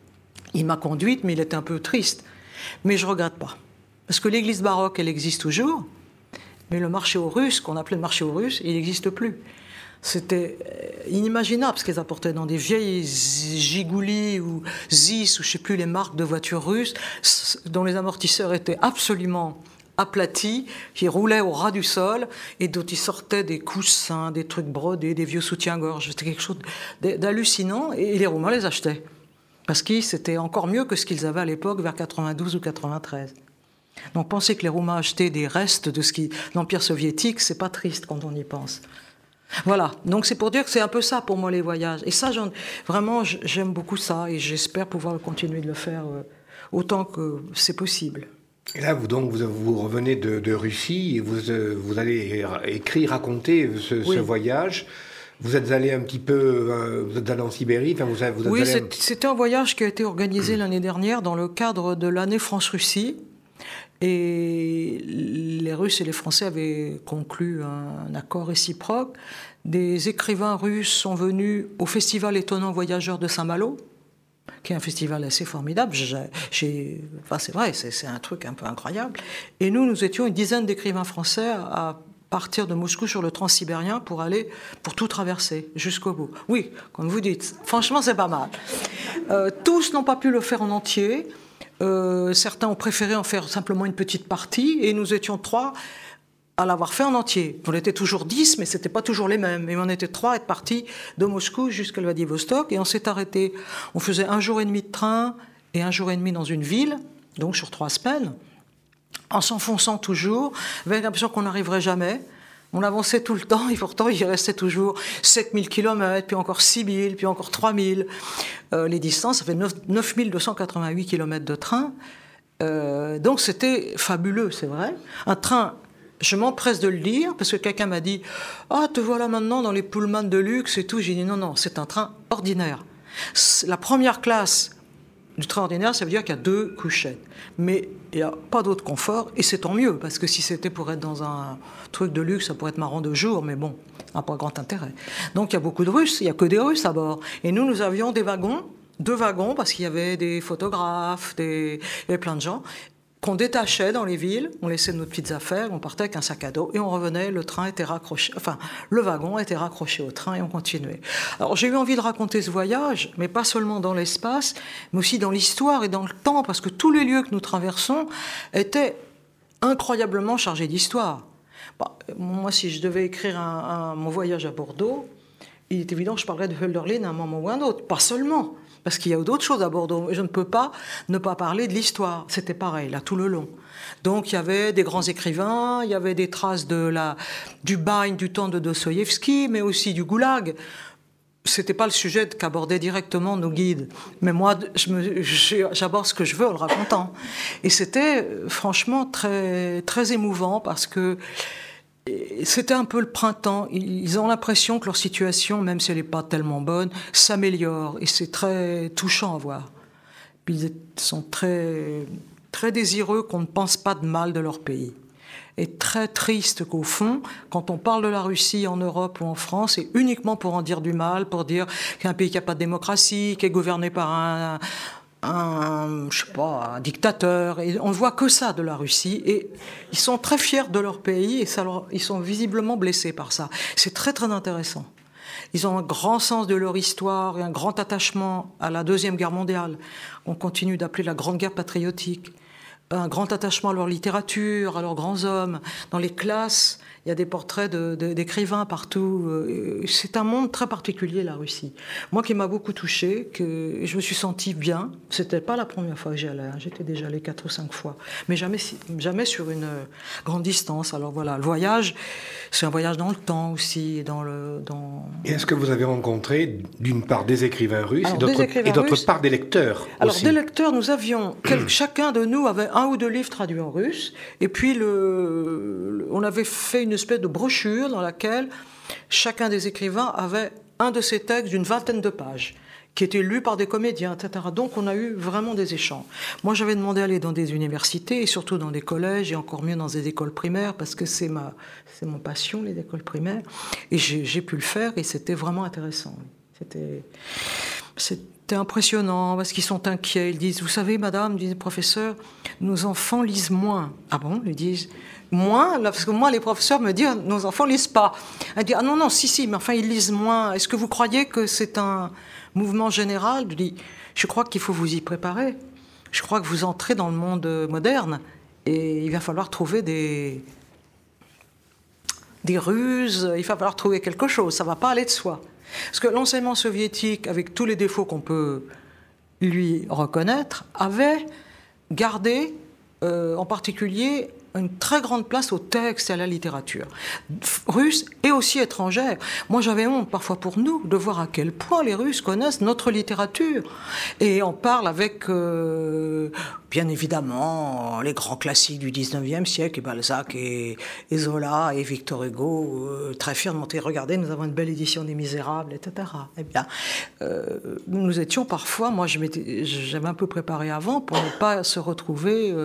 [SPEAKER 2] Il m'a conduite, mais il était un peu triste. Mais je ne regrette pas. Parce que l'église baroque, elle existe toujours, mais le marché aux Russes, qu'on appelait le marché aux Russes, il n'existe plus. C'était inimaginable ce qu'ils apportaient dans des vieilles Gigoulis ou Zis ou je ne sais plus les marques de voitures russes dont les amortisseurs étaient absolument aplatis, qui roulaient au ras du sol et dont il sortait des coussins, des trucs brodés, des vieux soutiens-gorge. C'était quelque chose d'hallucinant et les Roumains les achetaient parce que c'était encore mieux que ce qu'ils avaient à l'époque vers 92 ou 93. Donc penser que les Roumains achetaient des restes de l'Empire soviétique, c'est pas triste quand on y pense. Voilà, donc c'est pour dire que c'est un peu ça pour moi les voyages. Et ça, vraiment, j'aime beaucoup ça et j'espère pouvoir continuer de le faire autant que c'est possible.
[SPEAKER 1] Et là, vous revenez de Russie et vous allez écrire, raconter ce voyage. Vous êtes allé un petit peu, vous êtes allé en Sibérie. Enfin, vous êtes
[SPEAKER 2] oui,
[SPEAKER 1] allé...
[SPEAKER 2] c'était un voyage qui a été organisé l'année dernière dans le cadre de l'année France-Russie. Et les Russes et les Français avaient conclu un accord réciproque. Des écrivains russes sont venus au Festival Étonnant Voyageurs de Saint-Malo, qui est un festival assez formidable. C'est vrai, c'est un truc un peu incroyable. Et nous étions une dizaine d'écrivains français à partir de Moscou sur le transsibérien pour tout traverser jusqu'au bout. Oui, comme vous dites, franchement, c'est pas mal. Tous n'ont pas pu le faire en entier. Certains ont préféré en faire simplement une petite partie et nous étions 3 à l'avoir fait en entier. On était toujours 10, mais ce n'était pas toujours les mêmes. Et on était 3 à être partis de Moscou jusqu'à Vladivostok et on s'est arrêté. On faisait 1 jour et demi de train et 1 jour et demi dans une ville, donc sur 3 semaines. en s'enfonçant toujours, avec l'impression qu'on n'arriverait jamais. On avançait tout le temps et pourtant il restait toujours 7000 km, puis encore 6000, puis encore 3000. Les distances, ça fait 9288 km de train. Donc c'était fabuleux, c'est vrai. Un train, je m'empresse de le dire, parce que quelqu'un m'a dit « Ah, te voilà maintenant dans les Pullman de luxe et tout ». J'ai dit « Non, non, c'est un train ordinaire. La première classe du train ordinaire, ça veut dire qu'il y a 2 couchettes. Mais il n'y a pas d'autre confort, et c'est tant mieux, parce que si c'était pour être dans un truc de luxe, ça pourrait être marrant 2 jours, mais bon, ça n'a pas grand intérêt. Donc il y a beaucoup de Russes, il n'y a que des Russes à bord. Et nous avions des wagons, 2 wagons, parce qu'il y avait des photographes, il y avait plein de gens, qu'on détachait dans les villes, on laissait nos petites affaires, on partait avec un sac à dos et on revenait, le train était raccroché, enfin le wagon était raccroché au train et on continuait. Alors j'ai eu envie de raconter ce voyage, mais pas seulement dans l'espace, mais aussi dans l'histoire et dans le temps, parce que tous les lieux que nous traversons étaient incroyablement chargés d'histoire. Bah, moi, si je devais écrire mon voyage à Bordeaux, il est évident que je parlerais de Hölderlin à un moment ou un autre, pas seulement. Parce qu'il y a d'autres choses à Bordeaux. Je ne peux pas ne pas parler de l'histoire. C'était pareil, là, tout le long. Donc, il y avait des grands écrivains, il y avait des traces du bagne du temps de Dostoïevski, mais aussi du goulag. C'était pas le sujet qu'abordaient directement nos guides. Mais moi, j'aborde ce que je veux en le racontant. Et c'était, franchement, très, très émouvant parce que c'était un peu le printemps. Ils ont l'impression que leur situation, même si elle n'est pas tellement bonne, s'améliore. Et c'est très touchant à voir. Puis ils sont très, très désireux qu'on ne pense pas de mal de leur pays. Et très triste qu'au fond, quand on parle de la Russie en Europe ou en France, c'est uniquement pour en dire du mal, pour dire qu'il y a un pays qui n'a pas de démocratie, qui est gouverné par un dictateur, et on ne voit que ça de la Russie, et ils sont très fiers de leur pays, et ils sont visiblement blessés par ça. C'est très très intéressant. Ils ont un grand sens de leur histoire et un grand attachement à la Deuxième Guerre mondiale, qu'on continue d'appeler la Grande Guerre patriotique, un grand attachement à leur littérature, à leurs grands hommes. Dans les classes, il y a des portraits d'écrivains partout. C'est un monde très particulier, la Russie. Moi qui m'a beaucoup touchée, que je me suis sentie bien. C'était pas la première fois que j'y allais. J'étais déjà allée 4 ou 5 fois. Mais jamais sur une grande distance. Alors voilà, le voyage, c'est un voyage dans le temps aussi.
[SPEAKER 1] Et est-ce que vous avez rencontré, d'une part, des écrivains russes et d'autre
[SPEAKER 2] russes,
[SPEAKER 1] part, des lecteurs
[SPEAKER 2] alors,
[SPEAKER 1] aussi.
[SPEAKER 2] Des lecteurs, nous avions... chacun de nous avait 1 ou 2 livres traduits en russe. Et puis, on avait fait une espèce de brochure dans laquelle chacun des écrivains avait un de ses textes d'une 20aine de pages, qui était lu par des comédiens, etc. Donc on a eu vraiment des échanges. Moi j'avais demandé d'aller dans des universités, et surtout dans des collèges, et encore mieux dans des écoles primaires, parce que c'est mon passion, les écoles primaires. Et j'ai pu le faire, et c'était vraiment intéressant. C'était impressionnant, parce qu'ils sont inquiets. Ils disent, vous savez, madame, disent les professeurs, nos enfants lisent moins. Ah bon, ils disent moins, parce que moi, les professeurs me disent, nos enfants lisent pas. Elle dit, ah non, si, mais enfin, ils lisent moins. Est-ce que vous croyez que c'est un mouvement général? Je dis, je crois qu'il faut vous y préparer. Je crois que vous entrez dans le monde moderne, et il va falloir trouver des ruses, il va falloir trouver quelque chose, ça ne va pas aller de soi. Parce que l'enseignement soviétique, avec tous les défauts qu'on peut lui reconnaître, avait gardé, en particulier, une très grande place au texte et à la littérature, russe et aussi étrangère. Moi, j'avais honte parfois pour nous de voir à quel point les Russes connaissent notre littérature. Et on parle avec, bien évidemment, les grands classiques du 19e siècle, et Balzac et Zola et Victor Hugo, très fiers de montrer, regardez, nous avons une belle édition des Misérables, etc. Eh bien, nous étions parfois, moi j'avais un peu préparé avant pour ne pas se retrouver...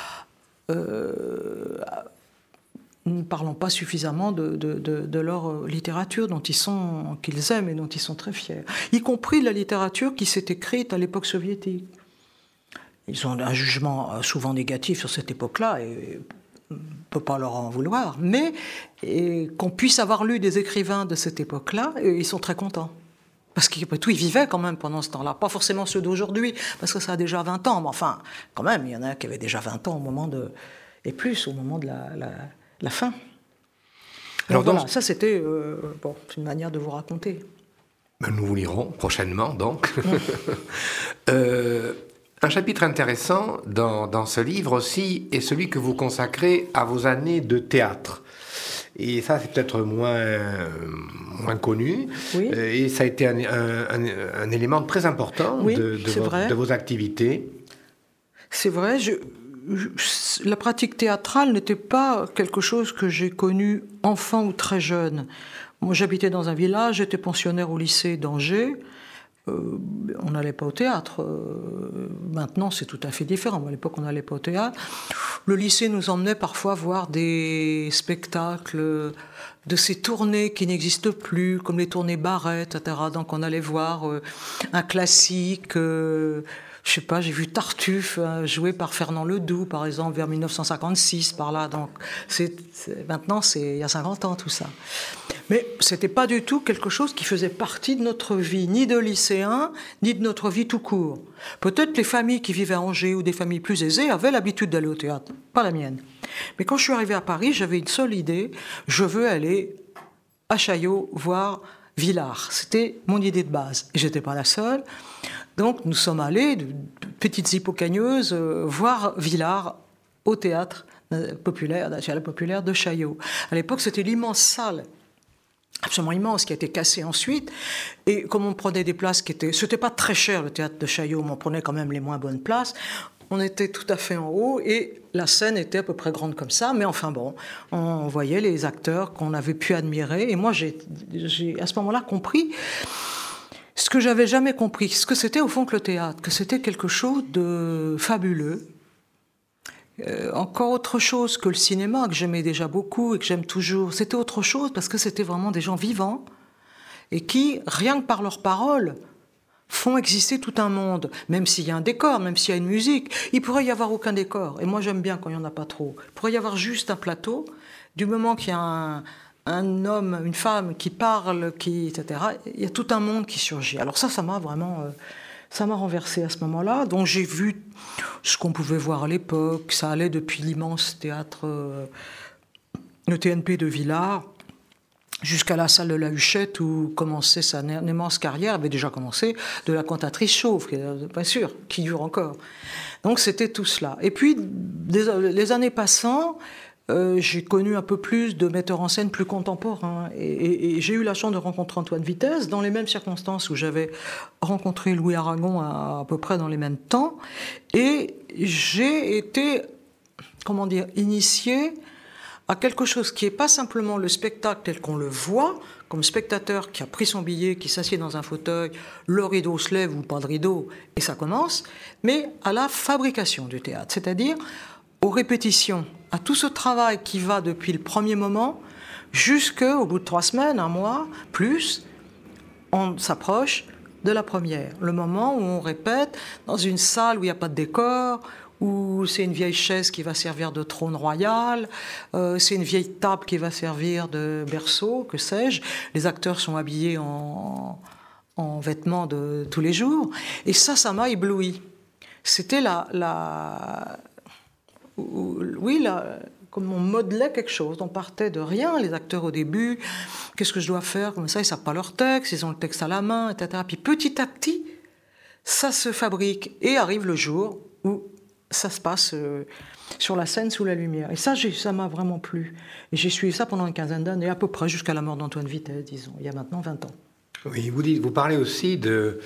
[SPEAKER 2] ne parlons pas suffisamment de leur littérature qu'ils aiment et dont ils sont très fiers, y compris la littérature qui s'est écrite à l'époque soviétique. Ils ont un jugement souvent négatif sur cette époque-là et on ne peut pas leur en vouloir, mais qu'on puisse avoir lu des écrivains de cette époque-là, ils sont très contents. Parce qu'après tout, ils vivaient quand même pendant ce temps-là. Pas forcément ceux d'aujourd'hui, parce que ça a déjà 20 ans. Mais enfin, quand même, il y en a qui avaient déjà 20 ans au moment et plus, au moment de la fin. Alors voilà, ça c'était une manière de vous raconter.
[SPEAKER 1] Ben nous vous lirons prochainement, donc. Un chapitre intéressant dans ce livre aussi est celui que vous consacrez à vos années de théâtre. Et ça, c'est peut-être moins connu.
[SPEAKER 2] Oui.
[SPEAKER 1] Et ça a été un élément très important de vos activités.
[SPEAKER 2] C'est vrai. La pratique théâtrale n'était pas quelque chose que j'ai connu enfant ou très jeune. Moi, j'habitais dans un village, j'étais pensionnaire au lycée d'Angers. On n'allait pas au théâtre. Maintenant, c'est tout à fait différent. À l'époque, on n'allait pas au théâtre. Le lycée nous emmenait parfois voir des spectacles de ces tournées qui n'existent plus, comme les tournées Barrette, etc. Donc, on allait voir un classique. Je sais pas, j'ai vu Tartuffe joué par Fernand Ledoux, par exemple, vers 1956, par là. Donc, maintenant, il y a 50 ans, tout ça. Mais c'était pas du tout quelque chose qui faisait partie de notre vie, ni de lycéens, ni de notre vie tout court. Peut-être les familles qui vivaient à Angers ou des familles plus aisées avaient l'habitude d'aller au théâtre, pas la mienne. Mais quand je suis arrivée à Paris, j'avais une seule idée, je veux aller à Chaillot voir Villard. C'était mon idée de base. Et j'étais pas la seule. Donc nous sommes allés, de petites hippocagneuses, voir Villard au théâtre populaire, national populaire de Chaillot. À l'époque, c'était l'immense salle, absolument immense, qui a été cassée ensuite. Et comme on prenait des places c'était pas très cher le théâtre de Chaillot, mais on prenait quand même les moins bonnes places. On était tout à fait en haut et la scène était à peu près grande comme ça, mais enfin bon, on voyait les acteurs qu'on avait pu admirer. Et moi, j'ai à ce moment-là compris ce que j'avais jamais compris, ce que c'était au fond que le théâtre, que c'était quelque chose de fabuleux. Encore autre chose que le cinéma, que j'aimais déjà beaucoup et que j'aime toujours. C'était autre chose parce que c'était vraiment des gens vivants et qui, rien que par leurs paroles, font exister tout un monde. Même s'il y a un décor, même s'il y a une musique, il pourrait y avoir aucun décor. Et moi, j'aime bien quand il n'y en a pas trop. Il pourrait y avoir juste un plateau. Du moment qu'il y a un homme, une femme qui parle, etc., il y a tout un monde qui surgit. Alors ça m'a vraiment... ça m'a renversé à ce moment-là. Donc j'ai vu ce qu'on pouvait voir à l'époque. Ça allait depuis l'immense théâtre, le TNP de Villars, jusqu'à la salle de la Huchette où commençait sa immense carrière, avait déjà commencé, de la cantatrice chauve, qui est pas sûr, qui dure encore. Donc c'était tout cela. Et puis, les années passant, j'ai connu un peu plus de metteurs en scène plus contemporains. Et j'ai eu la chance de rencontrer Antoine Vitesse dans les mêmes circonstances où j'avais rencontré Louis Aragon à peu près dans les mêmes temps. Et j'ai été, initiée à quelque chose qui n'est pas simplement le spectacle tel qu'on le voit, comme spectateur qui a pris son billet, qui s'assied dans un fauteuil, le rideau se lève ou pas de rideau, et ça commence, mais à la fabrication du théâtre, c'est-à-dire aux répétitions, à tout ce travail qui va depuis le premier moment jusqu'au bout de 3 semaines, 1 mois, plus, on s'approche de la première. Le moment où on répète dans une salle où il n'y a pas de décor, où c'est une vieille chaise qui va servir de trône royal, c'est une vieille table qui va servir de berceau, que sais-je. Les acteurs sont habillés en vêtements de tous les jours. Et ça m'a ébloui. C'était comme on modelait quelque chose. On partait de rien, les acteurs au début. Qu'est-ce que je dois faire? Comme ça, ils ne savent pas leur texte, ils ont le texte à la main, etc. Puis petit à petit, ça se fabrique. Et arrive le jour où ça se passe sur la scène, sous la lumière. Et ça m'a vraiment plu. Et j'ai suivi ça pendant une quinzaine d'années, à peu près jusqu'à la mort d'Antoine Vitesse, disons, il y a maintenant 20 ans.
[SPEAKER 1] Oui, vous parlez aussi de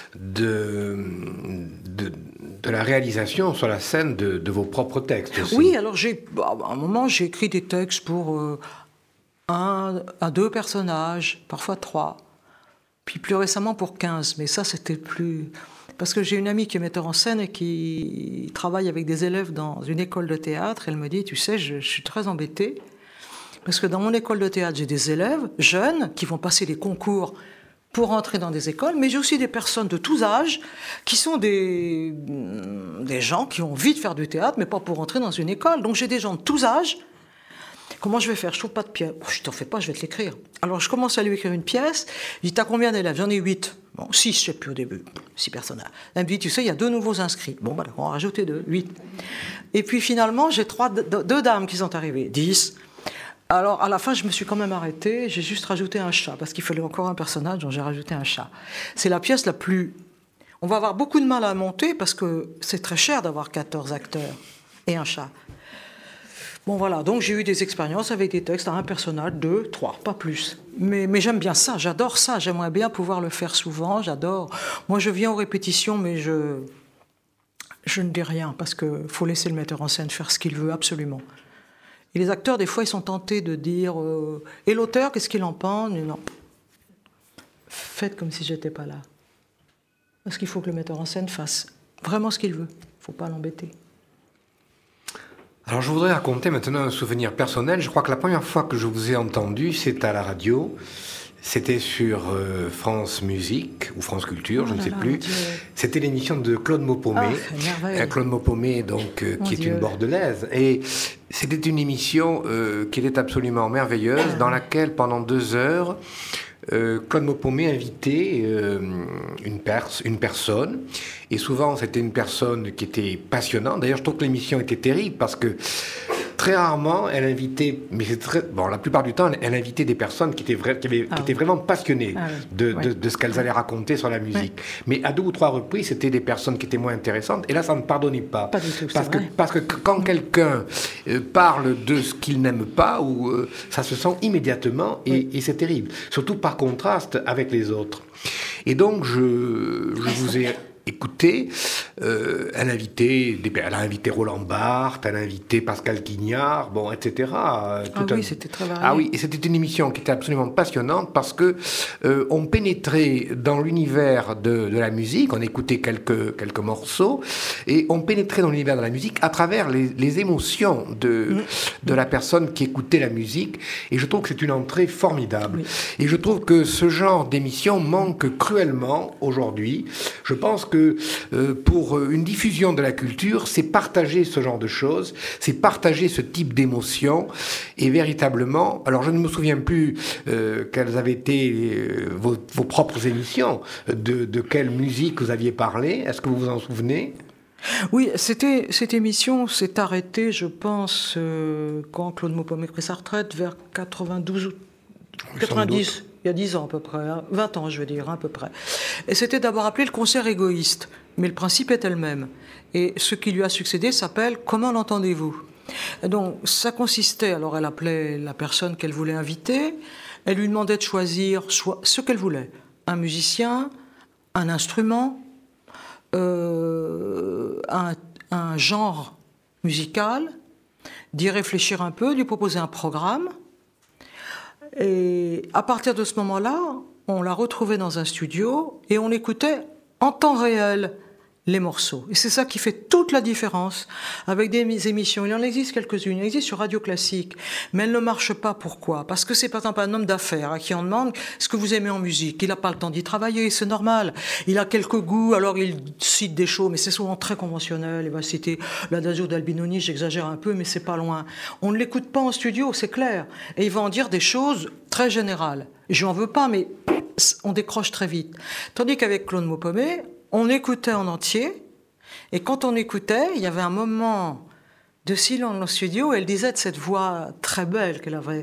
[SPEAKER 1] la réalisation sur la scène de vos propres textes aussi.
[SPEAKER 2] Oui, alors à un moment, j'ai écrit des textes pour 1 à 2 personnages, parfois 3. Puis plus récemment pour 15, mais ça, c'était plus... Parce que j'ai une amie qui est metteur en scène et qui travaille avec des élèves dans une école de théâtre. Elle me dit, tu sais, je suis très embêtée, parce que dans mon école de théâtre, j'ai des élèves jeunes qui vont passer des concours pour entrer dans des écoles, mais j'ai aussi des personnes de tous âges qui sont des gens qui ont envie de faire du théâtre, mais pas pour entrer dans une école. Donc j'ai des gens de tous âges. Comment je vais faire? Je trouve pas de pièce. Je t'en fais pas, je vais te l'écrire. Alors je commence à lui écrire une pièce. Je dis, t'as combien d'élèves? J'en ai 8. Bon, 6, je sais plus au début. 6 personnages. Elle me dit, tu sais, il y a 2 nouveaux inscrits. Bon, bah, on va rajouter 2, 8. Et puis finalement, j'ai 2 dames qui sont arrivées, 10. Alors, à la fin, je me suis quand même arrêtée. J'ai juste rajouté un chat, parce qu'il fallait encore un personnage, donc j'ai rajouté un chat. C'est la pièce la plus On va avoir beaucoup de mal à monter parce que c'est très cher d'avoir 14 acteurs et un chat. Bon voilà, donc j'ai eu des expériences avec des textes à un personnage, 2, 3, pas plus. Mais j'aime bien ça, j'adore ça, j'aimerais bien pouvoir le faire souvent, j'adore. Moi je viens aux répétitions, mais je ne dis rien parce qu'il faut laisser le metteur en scène faire ce qu'il veut absolument. Et les acteurs, des fois, ils sont tentés de dire et l'auteur, qu'est-ce qu'il en pense? Non. Faites comme si j'étais pas là. Parce qu'il faut que le metteur en scène fasse vraiment ce qu'il veut. Il ne faut pas l'embêter.
[SPEAKER 1] Alors je voudrais raconter maintenant un souvenir personnel. Je crois que la première fois que je vous ai entendu, c'est à la radio. C'était sur France Musique ou France Culture, je ne sais plus. C'était l'émission de Claude Maupomé. Claude Maupomé, donc, qui est une Bordelaise. Et c'était une émission qui était absolument merveilleuse, dans laquelle, pendant 2 heures, Claude Maupomé invitait une personne, et souvent c'était une personne qui était passionnante. D'ailleurs, je trouve que l'émission était terrible parce que très rarement elle invitait, mais la plupart du temps, elle invitait des personnes qui étaient vraiment passionnées de ce qu'elles allaient raconter sur la musique. Oui. Mais à 2 ou 3 reprises, c'était des personnes qui étaient moins intéressantes, et là, ça ne pardonnait pas.
[SPEAKER 2] Pas du tout,
[SPEAKER 1] parce que quand quelqu'un parle de ce qu'il n'aime pas, ça se sent immédiatement, et c'est terrible. Surtout par contraste avec les autres. Et donc, je vous ai écouté. Elle a invité Roland Barthes, elle a invité Pascal Quignard, etc.
[SPEAKER 2] C'était très varié.
[SPEAKER 1] Ah oui, et c'était une émission qui était absolument passionnante parce que on pénétrait dans l'univers de la musique, on écoutait quelques morceaux, et on pénétrait dans l'univers de la musique à travers les émotions de la personne qui écoutait la musique, et je trouve que c'est une entrée formidable. Oui. Et je trouve que ce genre d'émission manque cruellement aujourd'hui. Je pense que pour une diffusion de la culture, c'est partager ce genre de choses, c'est partager ce type d'émotions, et véritablement, alors je ne me souviens plus quelles avaient été vos propres émissions, de quelle musique vous aviez parlé, est-ce que vous vous en souvenez ?
[SPEAKER 2] Oui, cette émission s'est arrêtée, je pense, quand Claude Maupomé prit sa retraite, vers 92 ou 90. Il y a 10 ans à peu près, 20 ans je veux dire, à peu près. Et c'était d'abord appelé le concert égoïste, mais le principe est le même. Et ce qui lui a succédé s'appelle « Comment l'entendez-vous » ? Et donc ça consistait, alors elle appelait la personne qu'elle voulait inviter, elle lui demandait de choisir ce qu'elle voulait, un musicien, un instrument, un genre musical, d'y réfléchir un peu, lui proposer un programme. Et à partir de ce moment-là, on la retrouvait dans un studio et on écoutait en temps réel les morceaux. Et c'est ça qui fait toute la différence avec des émissions. Il en existe quelques-unes, il existe sur Radio Classique, mais elles ne marchent pas. Pourquoi ? Parce que c'est par exemple un homme d'affaires à qui on demande ce que vous aimez en musique. Il n'a pas le temps d'y travailler, c'est normal. Il a quelques goûts, alors il cite des choses, mais c'est souvent très conventionnel. Il va citer l'Adagio d'Albinoni, j'exagère un peu, mais c'est pas loin. On ne l'écoute pas en studio, c'est clair. Et il va en dire des choses très générales. Je n'en veux pas, mais on décroche très vite. Tandis qu'avec Claude Maupomé, on écoutait en entier, et quand on écoutait, il y avait un moment de silence dans le studio, et elle disait de cette voix très belle qu'elle avait,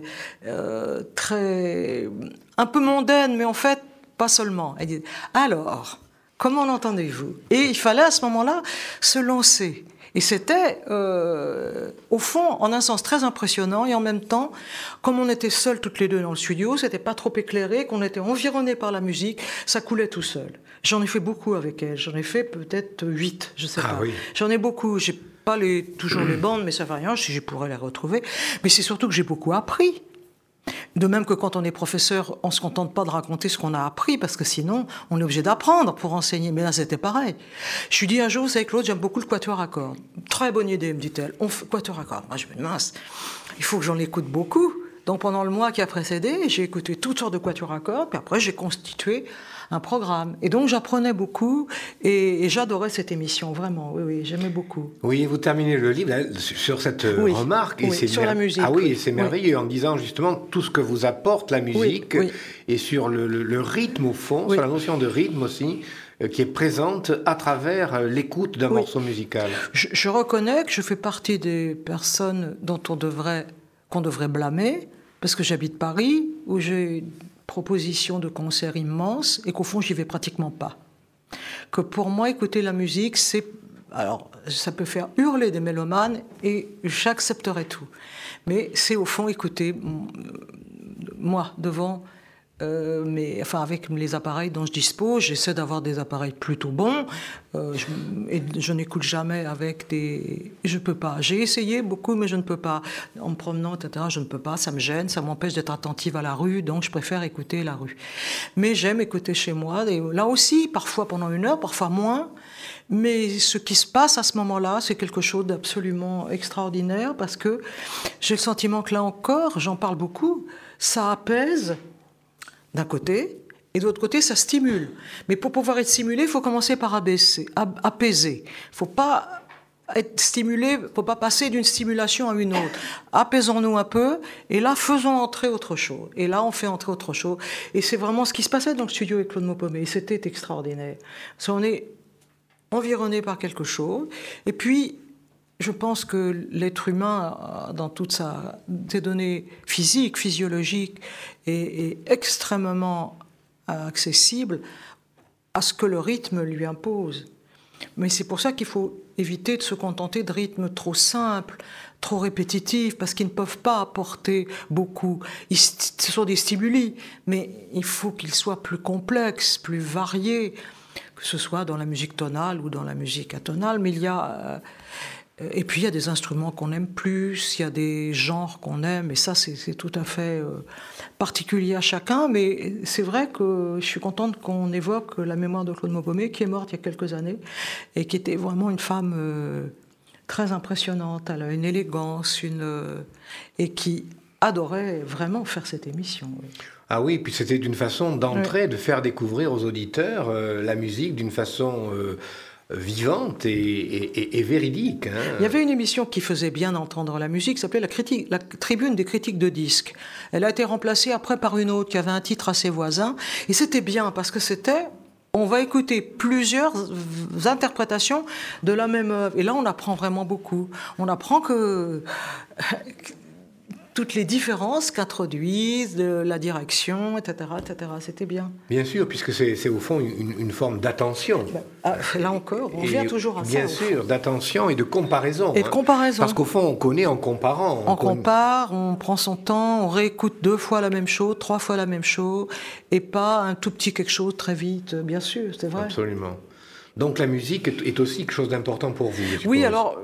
[SPEAKER 2] un peu mondaine, mais en fait, pas seulement. Elle disait « Alors, comment l'entendez-vous » Et il fallait à ce moment-là se lancer. Et c'était, au fond, en un sens très impressionnant, et en même temps, comme on était seuls toutes les deux dans le studio, c'était pas trop éclairé, qu'on était environnés par la musique, ça coulait tout seul. J'en ai fait beaucoup avec elle, j'en ai fait peut-être 8, je sais pas. Oui. J'en ai beaucoup, j'ai pas toujours les bandes, mais ça va rien, je pourrais les retrouver. Mais c'est surtout que j'ai beaucoup appris. De même que quand on est professeur, on ne se contente pas de raconter ce qu'on a appris, parce que sinon, on est obligé d'apprendre pour enseigner. Mais là, c'était pareil. Je lui dis un jour, vous savez, Claude, j'aime beaucoup le quatuor à cordes. Très bonne idée, me dit-elle. On fait quatuor à cordes. Moi, je me dis, mince, il faut que j'en écoute beaucoup. Donc, pendant le mois qui a précédé, j'ai écouté toutes sortes de quatuors à cordes, puis après, j'ai constitué un programme. Et donc, j'apprenais beaucoup, et j'adorais cette émission, vraiment. Oui, j'aimais beaucoup.
[SPEAKER 1] Oui, vous terminez le livre là, sur cette remarque. Et c'est
[SPEAKER 2] sur la musique.
[SPEAKER 1] Ah oui, et c'est merveilleux, en disant justement tout ce que vous apporte la musique, et sur le rythme, au fond, sur la notion de rythme aussi, qui est présente à travers l'écoute d'un morceau musical.
[SPEAKER 2] Je reconnais que je fais partie des personnes qu'on devrait blâmer, parce que j'habite Paris, où j'ai une proposition de concerts immense, et qu'au fond, j'y vais pratiquement pas. que pour moi, écouter la musique, c'est... Alors, ça peut faire hurler des mélomanes et j'accepterai tout. Mais c'est au fond écouter, moi, devant... avec les appareils dont je dispose, j'essaie d'avoir des appareils plutôt bons. Je n'écoute jamais avec des... Je peux pas. J'ai essayé beaucoup, mais je ne peux pas. En me promenant, etc., je ne peux pas. Ça me gêne, ça m'empêche d'être attentive à la rue, donc je préfère écouter la rue. Mais j'aime écouter chez moi. Et là aussi, parfois pendant 1 heure, parfois moins. Mais ce qui se passe à ce moment-là, c'est quelque chose d'absolument extraordinaire parce que j'ai le sentiment que là encore, j'en parle beaucoup, ça apaise d'un côté, et de l'autre côté, ça stimule. Mais pour pouvoir être stimulé, il faut commencer par apaiser. Il ne faut pas être stimulé, il ne faut pas passer d'une stimulation à une autre. Apaisons-nous un peu, et là, faisons entrer autre chose. Et là, on fait entrer autre chose. Et c'est vraiment ce qui se passait dans le studio avec Claude Maupomé. C'était extraordinaire. On est environné par quelque chose, et puis... Je pense que l'être humain, dans toutes ses données physiques, physiologiques, est extrêmement accessible à ce que le rythme lui impose. Mais c'est pour ça qu'il faut éviter de se contenter de rythmes trop simples, trop répétitifs, parce qu'ils ne peuvent pas apporter beaucoup. Ce sont des stimuli, mais il faut qu'ils soient plus complexes, plus variés, que ce soit dans la musique tonale ou dans la musique atonale. Mais il y a... Et puis il y a des instruments qu'on aime plus, il y a des genres qu'on aime, et ça c'est tout à fait particulier à chacun, mais c'est vrai que je suis contente qu'on évoque la mémoire de Claude Maupomé, qui est morte il y a quelques années, et qui était vraiment une femme très impressionnante, elle a une élégance, et qui adorait vraiment faire cette émission. Oui.
[SPEAKER 1] Ah oui, puis c'était une façon d'entrer, de faire découvrir aux auditeurs la musique d'une façon... vivante et véridique. Hein.
[SPEAKER 2] Il y avait une émission qui faisait bien entendre la musique, qui s'appelait la Tribune des critiques de disques. Elle a été remplacée après par une autre qui avait un titre assez voisin. Et c'était bien parce que on va écouter plusieurs interprétations de la même œuvre. Et là, on apprend vraiment beaucoup. On apprend que toutes les différences qu'introduisent, de la direction, etc., etc. C'était bien.
[SPEAKER 1] Bien sûr, puisque c'est au fond une forme d'attention.
[SPEAKER 2] Là encore, on revient toujours à ça.
[SPEAKER 1] Bien sûr, d'attention et de comparaison.
[SPEAKER 2] Et de comparaison.
[SPEAKER 1] Parce qu'au fond, on connaît en comparant.
[SPEAKER 2] On compare, on prend son temps, on réécoute 2 fois la même chose, 3 fois la même chose, et pas un tout petit quelque chose très vite, bien sûr, c'est vrai.
[SPEAKER 1] Absolument. Donc la musique est aussi quelque chose d'important pour vous, je suppose.
[SPEAKER 2] Oui, alors...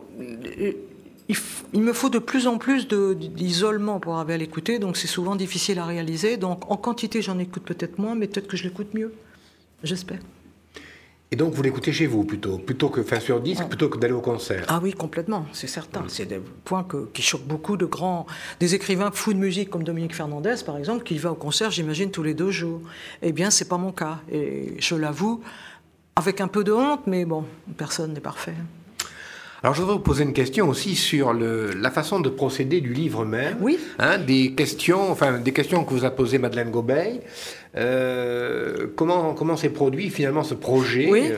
[SPEAKER 2] Il me faut de plus en plus d'isolement pour arriver à l'écouter, donc c'est souvent difficile à réaliser. Donc en quantité, j'en écoute peut-être moins, mais peut-être que je l'écoute mieux. J'espère.
[SPEAKER 1] Et donc vous l'écoutez chez vous plutôt que sur disque, plutôt que d'aller au concert?
[SPEAKER 2] Ah oui, complètement, c'est certain. C'est des points qui choquent beaucoup des écrivains fous de musique comme Dominique Fernandez, par exemple, qui va au concert, j'imagine, tous les 2 jours. Eh bien, c'est pas mon cas. Et je l'avoue, avec un peu de honte, mais bon, personne n'est parfait.
[SPEAKER 1] Alors, je voudrais vous poser une question aussi sur la façon de procéder du livre même.
[SPEAKER 2] Oui.
[SPEAKER 1] Des questions que vous a posées Madeleine Gobeil. Comment s'est produit finalement ce projet?
[SPEAKER 2] Oui.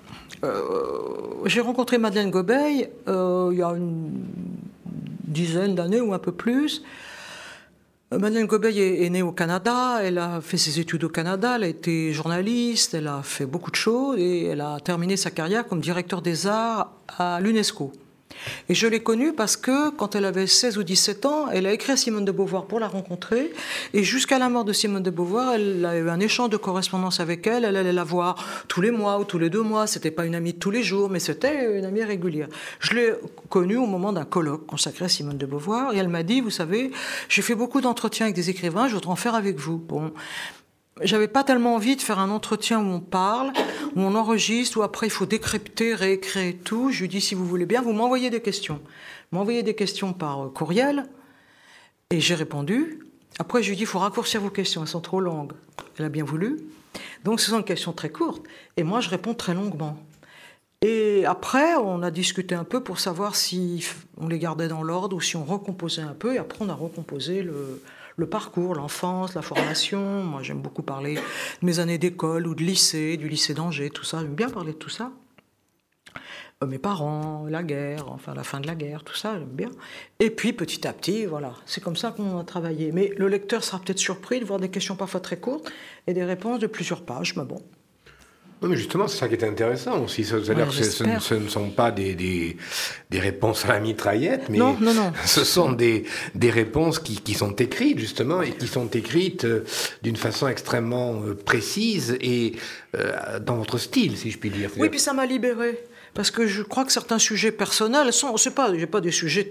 [SPEAKER 2] J'ai rencontré Madeleine Gobeil il y a une dizaine d'années ou un peu plus. Madeleine Gobeil est née au Canada, elle a fait ses études au Canada, elle a été journaliste, elle a fait beaucoup de choses et elle a terminé sa carrière comme directeur des arts à l'UNESCO. Et je l'ai connue parce que quand elle avait 16 ou 17 ans, elle a écrit à Simone de Beauvoir pour la rencontrer. Et jusqu'à la mort de Simone de Beauvoir, elle a eu un échange de correspondance avec elle. Elle allait la voir tous les mois ou tous les 2 mois. C'était pas une amie de tous les jours, mais c'était une amie régulière. Je l'ai connue au moment d'un colloque consacré à Simone de Beauvoir. Et elle m'a dit, vous savez, j'ai fait beaucoup d'entretiens avec des écrivains, je voudrais en faire avec vous. Bon. J'avais pas tellement envie de faire un entretien où on parle, où on enregistre, où après il faut décrypter, réécrire et tout. Je lui dis, si vous voulez bien, vous m'envoyez des questions. Vous m'envoyez des questions par courriel, et j'ai répondu. Après, je lui dis, il faut raccourcir vos questions, elles sont trop longues. Elle a bien voulu. Donc, ce sont des questions très courtes, et moi, je réponds très longuement. Et après, on a discuté un peu pour savoir si on les gardait dans l'ordre ou si on recomposait un peu, et après, on a recomposé le parcours, l'enfance, la formation. Moi, j'aime beaucoup parler de mes années d'école ou de lycée, du lycée d'Angers, tout ça. J'aime bien parler de tout ça. Mes parents, la guerre, enfin la fin de la guerre, tout ça, j'aime bien. Et puis, petit à petit, voilà, c'est comme ça qu'on a travaillé. Mais le lecteur sera peut-être surpris de voir des questions parfois très courtes et des réponses de plusieurs pages, mais bon.
[SPEAKER 1] Non, mais justement, c'est ça qui est intéressant aussi. C'est-à-dire que ce ne sont pas des réponses à la mitraillette, mais
[SPEAKER 2] non.
[SPEAKER 1] Ce sont des réponses qui sont écrites, justement, et qui sont écrites d'une façon extrêmement précise et dans votre style, si je puis dire.
[SPEAKER 2] Oui, puis ça m'a libérée. Parce que je crois que certains sujets personnels j'ai pas des sujets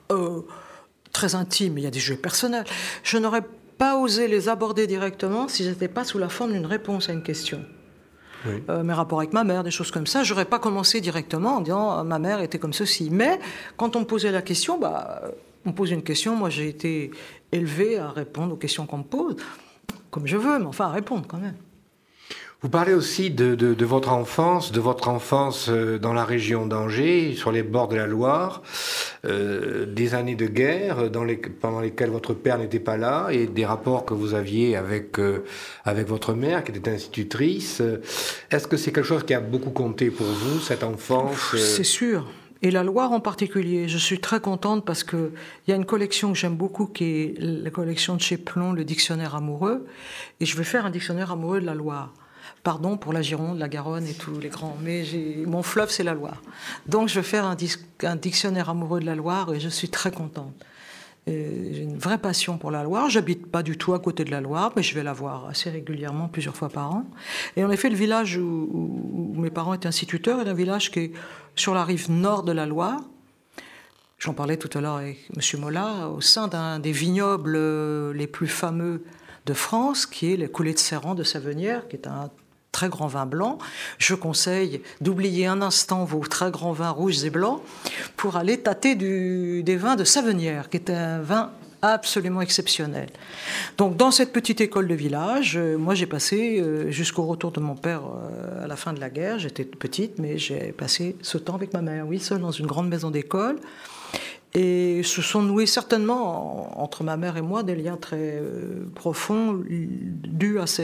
[SPEAKER 2] très intimes, il y a des sujets personnels. Je n'aurais pas osé les aborder directement si je n'étais pas sous la forme d'une réponse à une question. Oui. Mes rapports avec ma mère, des choses comme ça, j'aurais pas commencé directement en disant ma mère était comme ceci. Mais quand on me posait la question, on me pose une question, moi j'ai été élevé à répondre aux questions qu'on me pose, comme je veux, mais enfin à répondre quand même.
[SPEAKER 1] Vous parlez aussi de votre enfance dans la région d'Angers, sur les bords de la Loire, des années de guerre pendant lesquelles votre père n'était pas là, et des rapports que vous aviez avec votre mère, qui était institutrice. Est-ce que c'est quelque chose qui a beaucoup compté pour vous, cette enfance
[SPEAKER 2] C'est sûr. Et la Loire en particulier. Je suis très contente parce qu'il y a une collection que j'aime beaucoup, qui est la collection de chez Plon, le dictionnaire amoureux. Et je vais faire un dictionnaire amoureux de la Loire. Pardon pour la Gironde, la Garonne et tous les grands, mais mon fleuve, c'est la Loire. Donc je vais faire un dictionnaire amoureux de la Loire et je suis très contente. J'ai une vraie passion pour la Loire. J'habite pas du tout à côté de la Loire, mais je vais la voir assez régulièrement, plusieurs fois par an. Et en effet, le village où mes parents étaient instituteurs est un village qui est sur la rive nord de la Loire. J'en parlais tout à l'heure avec M. Mola, au sein d'un des vignobles les plus fameux de France, qui est les Coulées de Serrant de Savenière, qui est un très grand vin blanc. Je conseille d'oublier un instant vos très grands vins rouges et blancs pour aller tâter des vins de Savenière, qui est un vin absolument exceptionnel. Donc dans cette petite école de village, moi j'ai passé jusqu'au retour de mon père à la fin de la guerre, j'étais petite, mais j'ai passé ce temps avec ma mère, oui, seule dans une grande maison d'école. Et se sont noués certainement entre ma mère et moi des liens très profonds dus à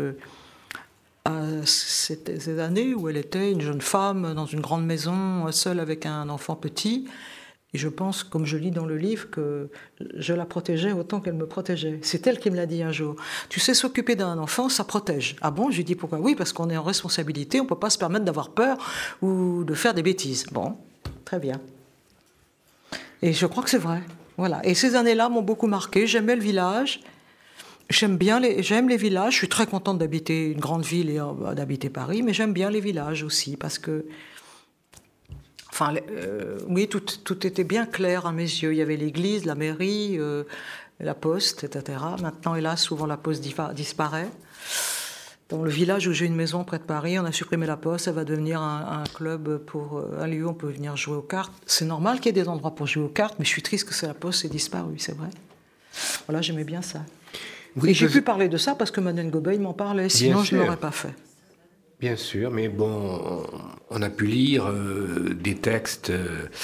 [SPEAKER 2] ces années où elle était une jeune femme dans une grande maison, seule avec un enfant petit. Et je pense, comme je lis dans le livre, que je la protégeais autant qu'elle me protégeait. C'est elle qui me l'a dit un jour. Tu sais, s'occuper d'un enfant, ça protège. Ah bon? Je lui dis pourquoi? Oui, parce qu'on est en responsabilité, on ne peut pas se permettre d'avoir peur ou de faire des bêtises. Bon, très bien. Et je crois que c'est vrai. Voilà. Et ces années-là m'ont beaucoup marqué. J'aimais le village. J'aime les villages. Je suis très contente d'habiter une grande ville et d'habiter Paris, mais j'aime bien les villages aussi parce que, oui, tout était bien clair à mes yeux. Il y avait l'église, la mairie, la poste, etc. Maintenant, hélas, souvent la poste disparaît. Dans le village où j'ai une maison près de Paris, on a supprimé la poste, ça va devenir un club un lieu où on peut venir jouer aux cartes. C'est normal qu'il y ait des endroits pour jouer aux cartes, mais je suis triste que la poste ait disparu, c'est vrai. Voilà, j'aimais bien ça. Oui, et j'ai pu parler de ça parce que Madeleine Gobeil m'en parlait, sinon je ne l'aurais pas fait.
[SPEAKER 1] Bien sûr, mais bon, on a pu lire des textes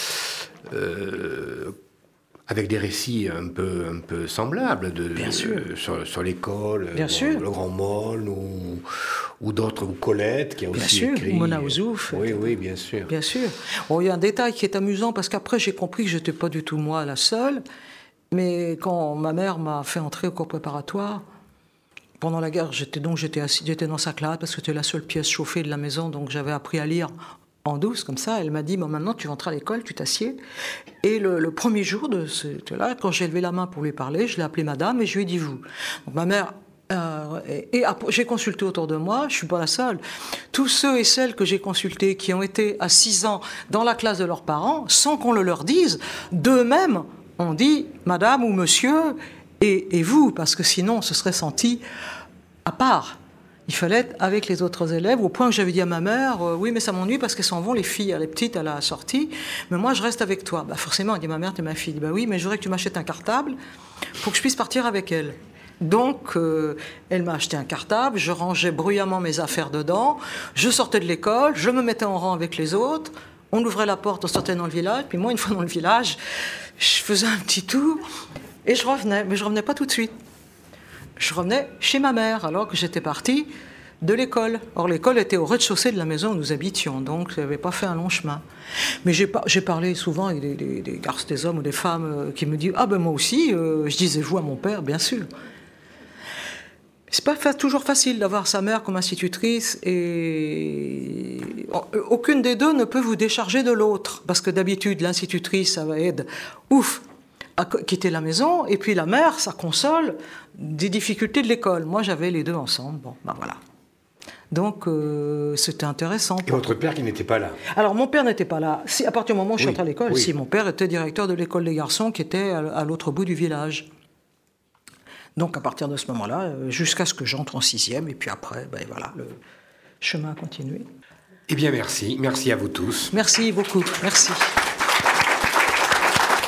[SPEAKER 1] avec des récits un peu semblables sur l'école, le Grand Môle ou d'autres, ou Colette qui a
[SPEAKER 2] bien
[SPEAKER 1] aussi
[SPEAKER 2] sûr,
[SPEAKER 1] écrit.
[SPEAKER 2] Ou Mona Ouzouf.
[SPEAKER 1] Oui, bien sûr.
[SPEAKER 2] Bien sûr. Bon, il y a un détail qui est amusant parce qu'après j'ai compris que j'étais pas du tout moi la seule, mais quand ma mère m'a fait entrer au cours préparatoire, pendant la guerre, j'étais dans sa classe parce que c'était la seule pièce chauffée de la maison, donc j'avais appris à lire en douce, comme ça. Elle m'a dit, maintenant tu vas entrer à l'école, tu t'assieds. Et le premier jour de là, quand j'ai levé la main pour lui parler, je l'ai appelée madame et je lui ai dit vous. Donc ma mère, j'ai consulté autour de moi, je ne suis pas la seule. Tous ceux et celles que j'ai consultés qui ont été à 6 ans dans la classe de leurs parents, sans qu'on le leur dise, d'eux-mêmes ont dit madame ou monsieur et vous, parce que sinon on se serait senti à part. Il fallait être avec les autres élèves, au point que j'avais dit à ma mère, oui, mais ça m'ennuie parce qu'elles s'en vont, les filles, les petites à la sortie, mais moi, je reste avec toi. Forcément, elle dit, ma mère, t'es ma fille. Oui, mais je voudrais que tu m'achètes un cartable pour que je puisse partir avec elle. Donc, elle m'a acheté un cartable, je rangeais bruyamment mes affaires dedans, je sortais de l'école, je me mettais en rang avec les autres, on ouvrait la porte, on sortait dans le village, puis moi, une fois dans le village, je faisais un petit tour et je revenais, mais je revenais pas tout de suite. Je revenais chez ma mère, alors que j'étais partie de l'école. Or, l'école était au rez-de-chaussée de la maison où nous habitions, donc je n'avais pas fait un long chemin. Mais j'ai parlé souvent avec des garçons, des hommes ou des femmes qui me disent « Ah ben moi aussi, je disais vous à mon père, bien sûr ». C'est pas toujours facile d'avoir sa mère comme institutrice et aucune des deux ne peut vous décharger de l'autre. Parce que d'habitude, l'institutrice, ça va aide, à quitter la maison, et puis la mère, ça console des difficultés de l'école. Moi, j'avais les deux ensemble. Bon, ben voilà. Donc, c'était intéressant.
[SPEAKER 1] Et votre père qui n'était pas là?
[SPEAKER 2] Alors, mon père n'était pas là. Si, à partir du moment où je suis entré à l'école,
[SPEAKER 1] oui.
[SPEAKER 2] Si, mon père était directeur de l'école des garçons qui était à l'autre bout du village. Donc, à partir de ce moment-là, jusqu'à ce que j'entre en 6e, et puis après, ben voilà, le chemin a continué.
[SPEAKER 1] Eh bien, merci. Merci à vous tous.
[SPEAKER 2] Merci beaucoup. Merci.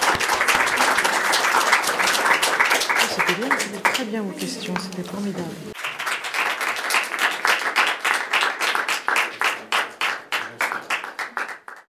[SPEAKER 2] C'était bien, c'était très bien vos questions, c'était formidable.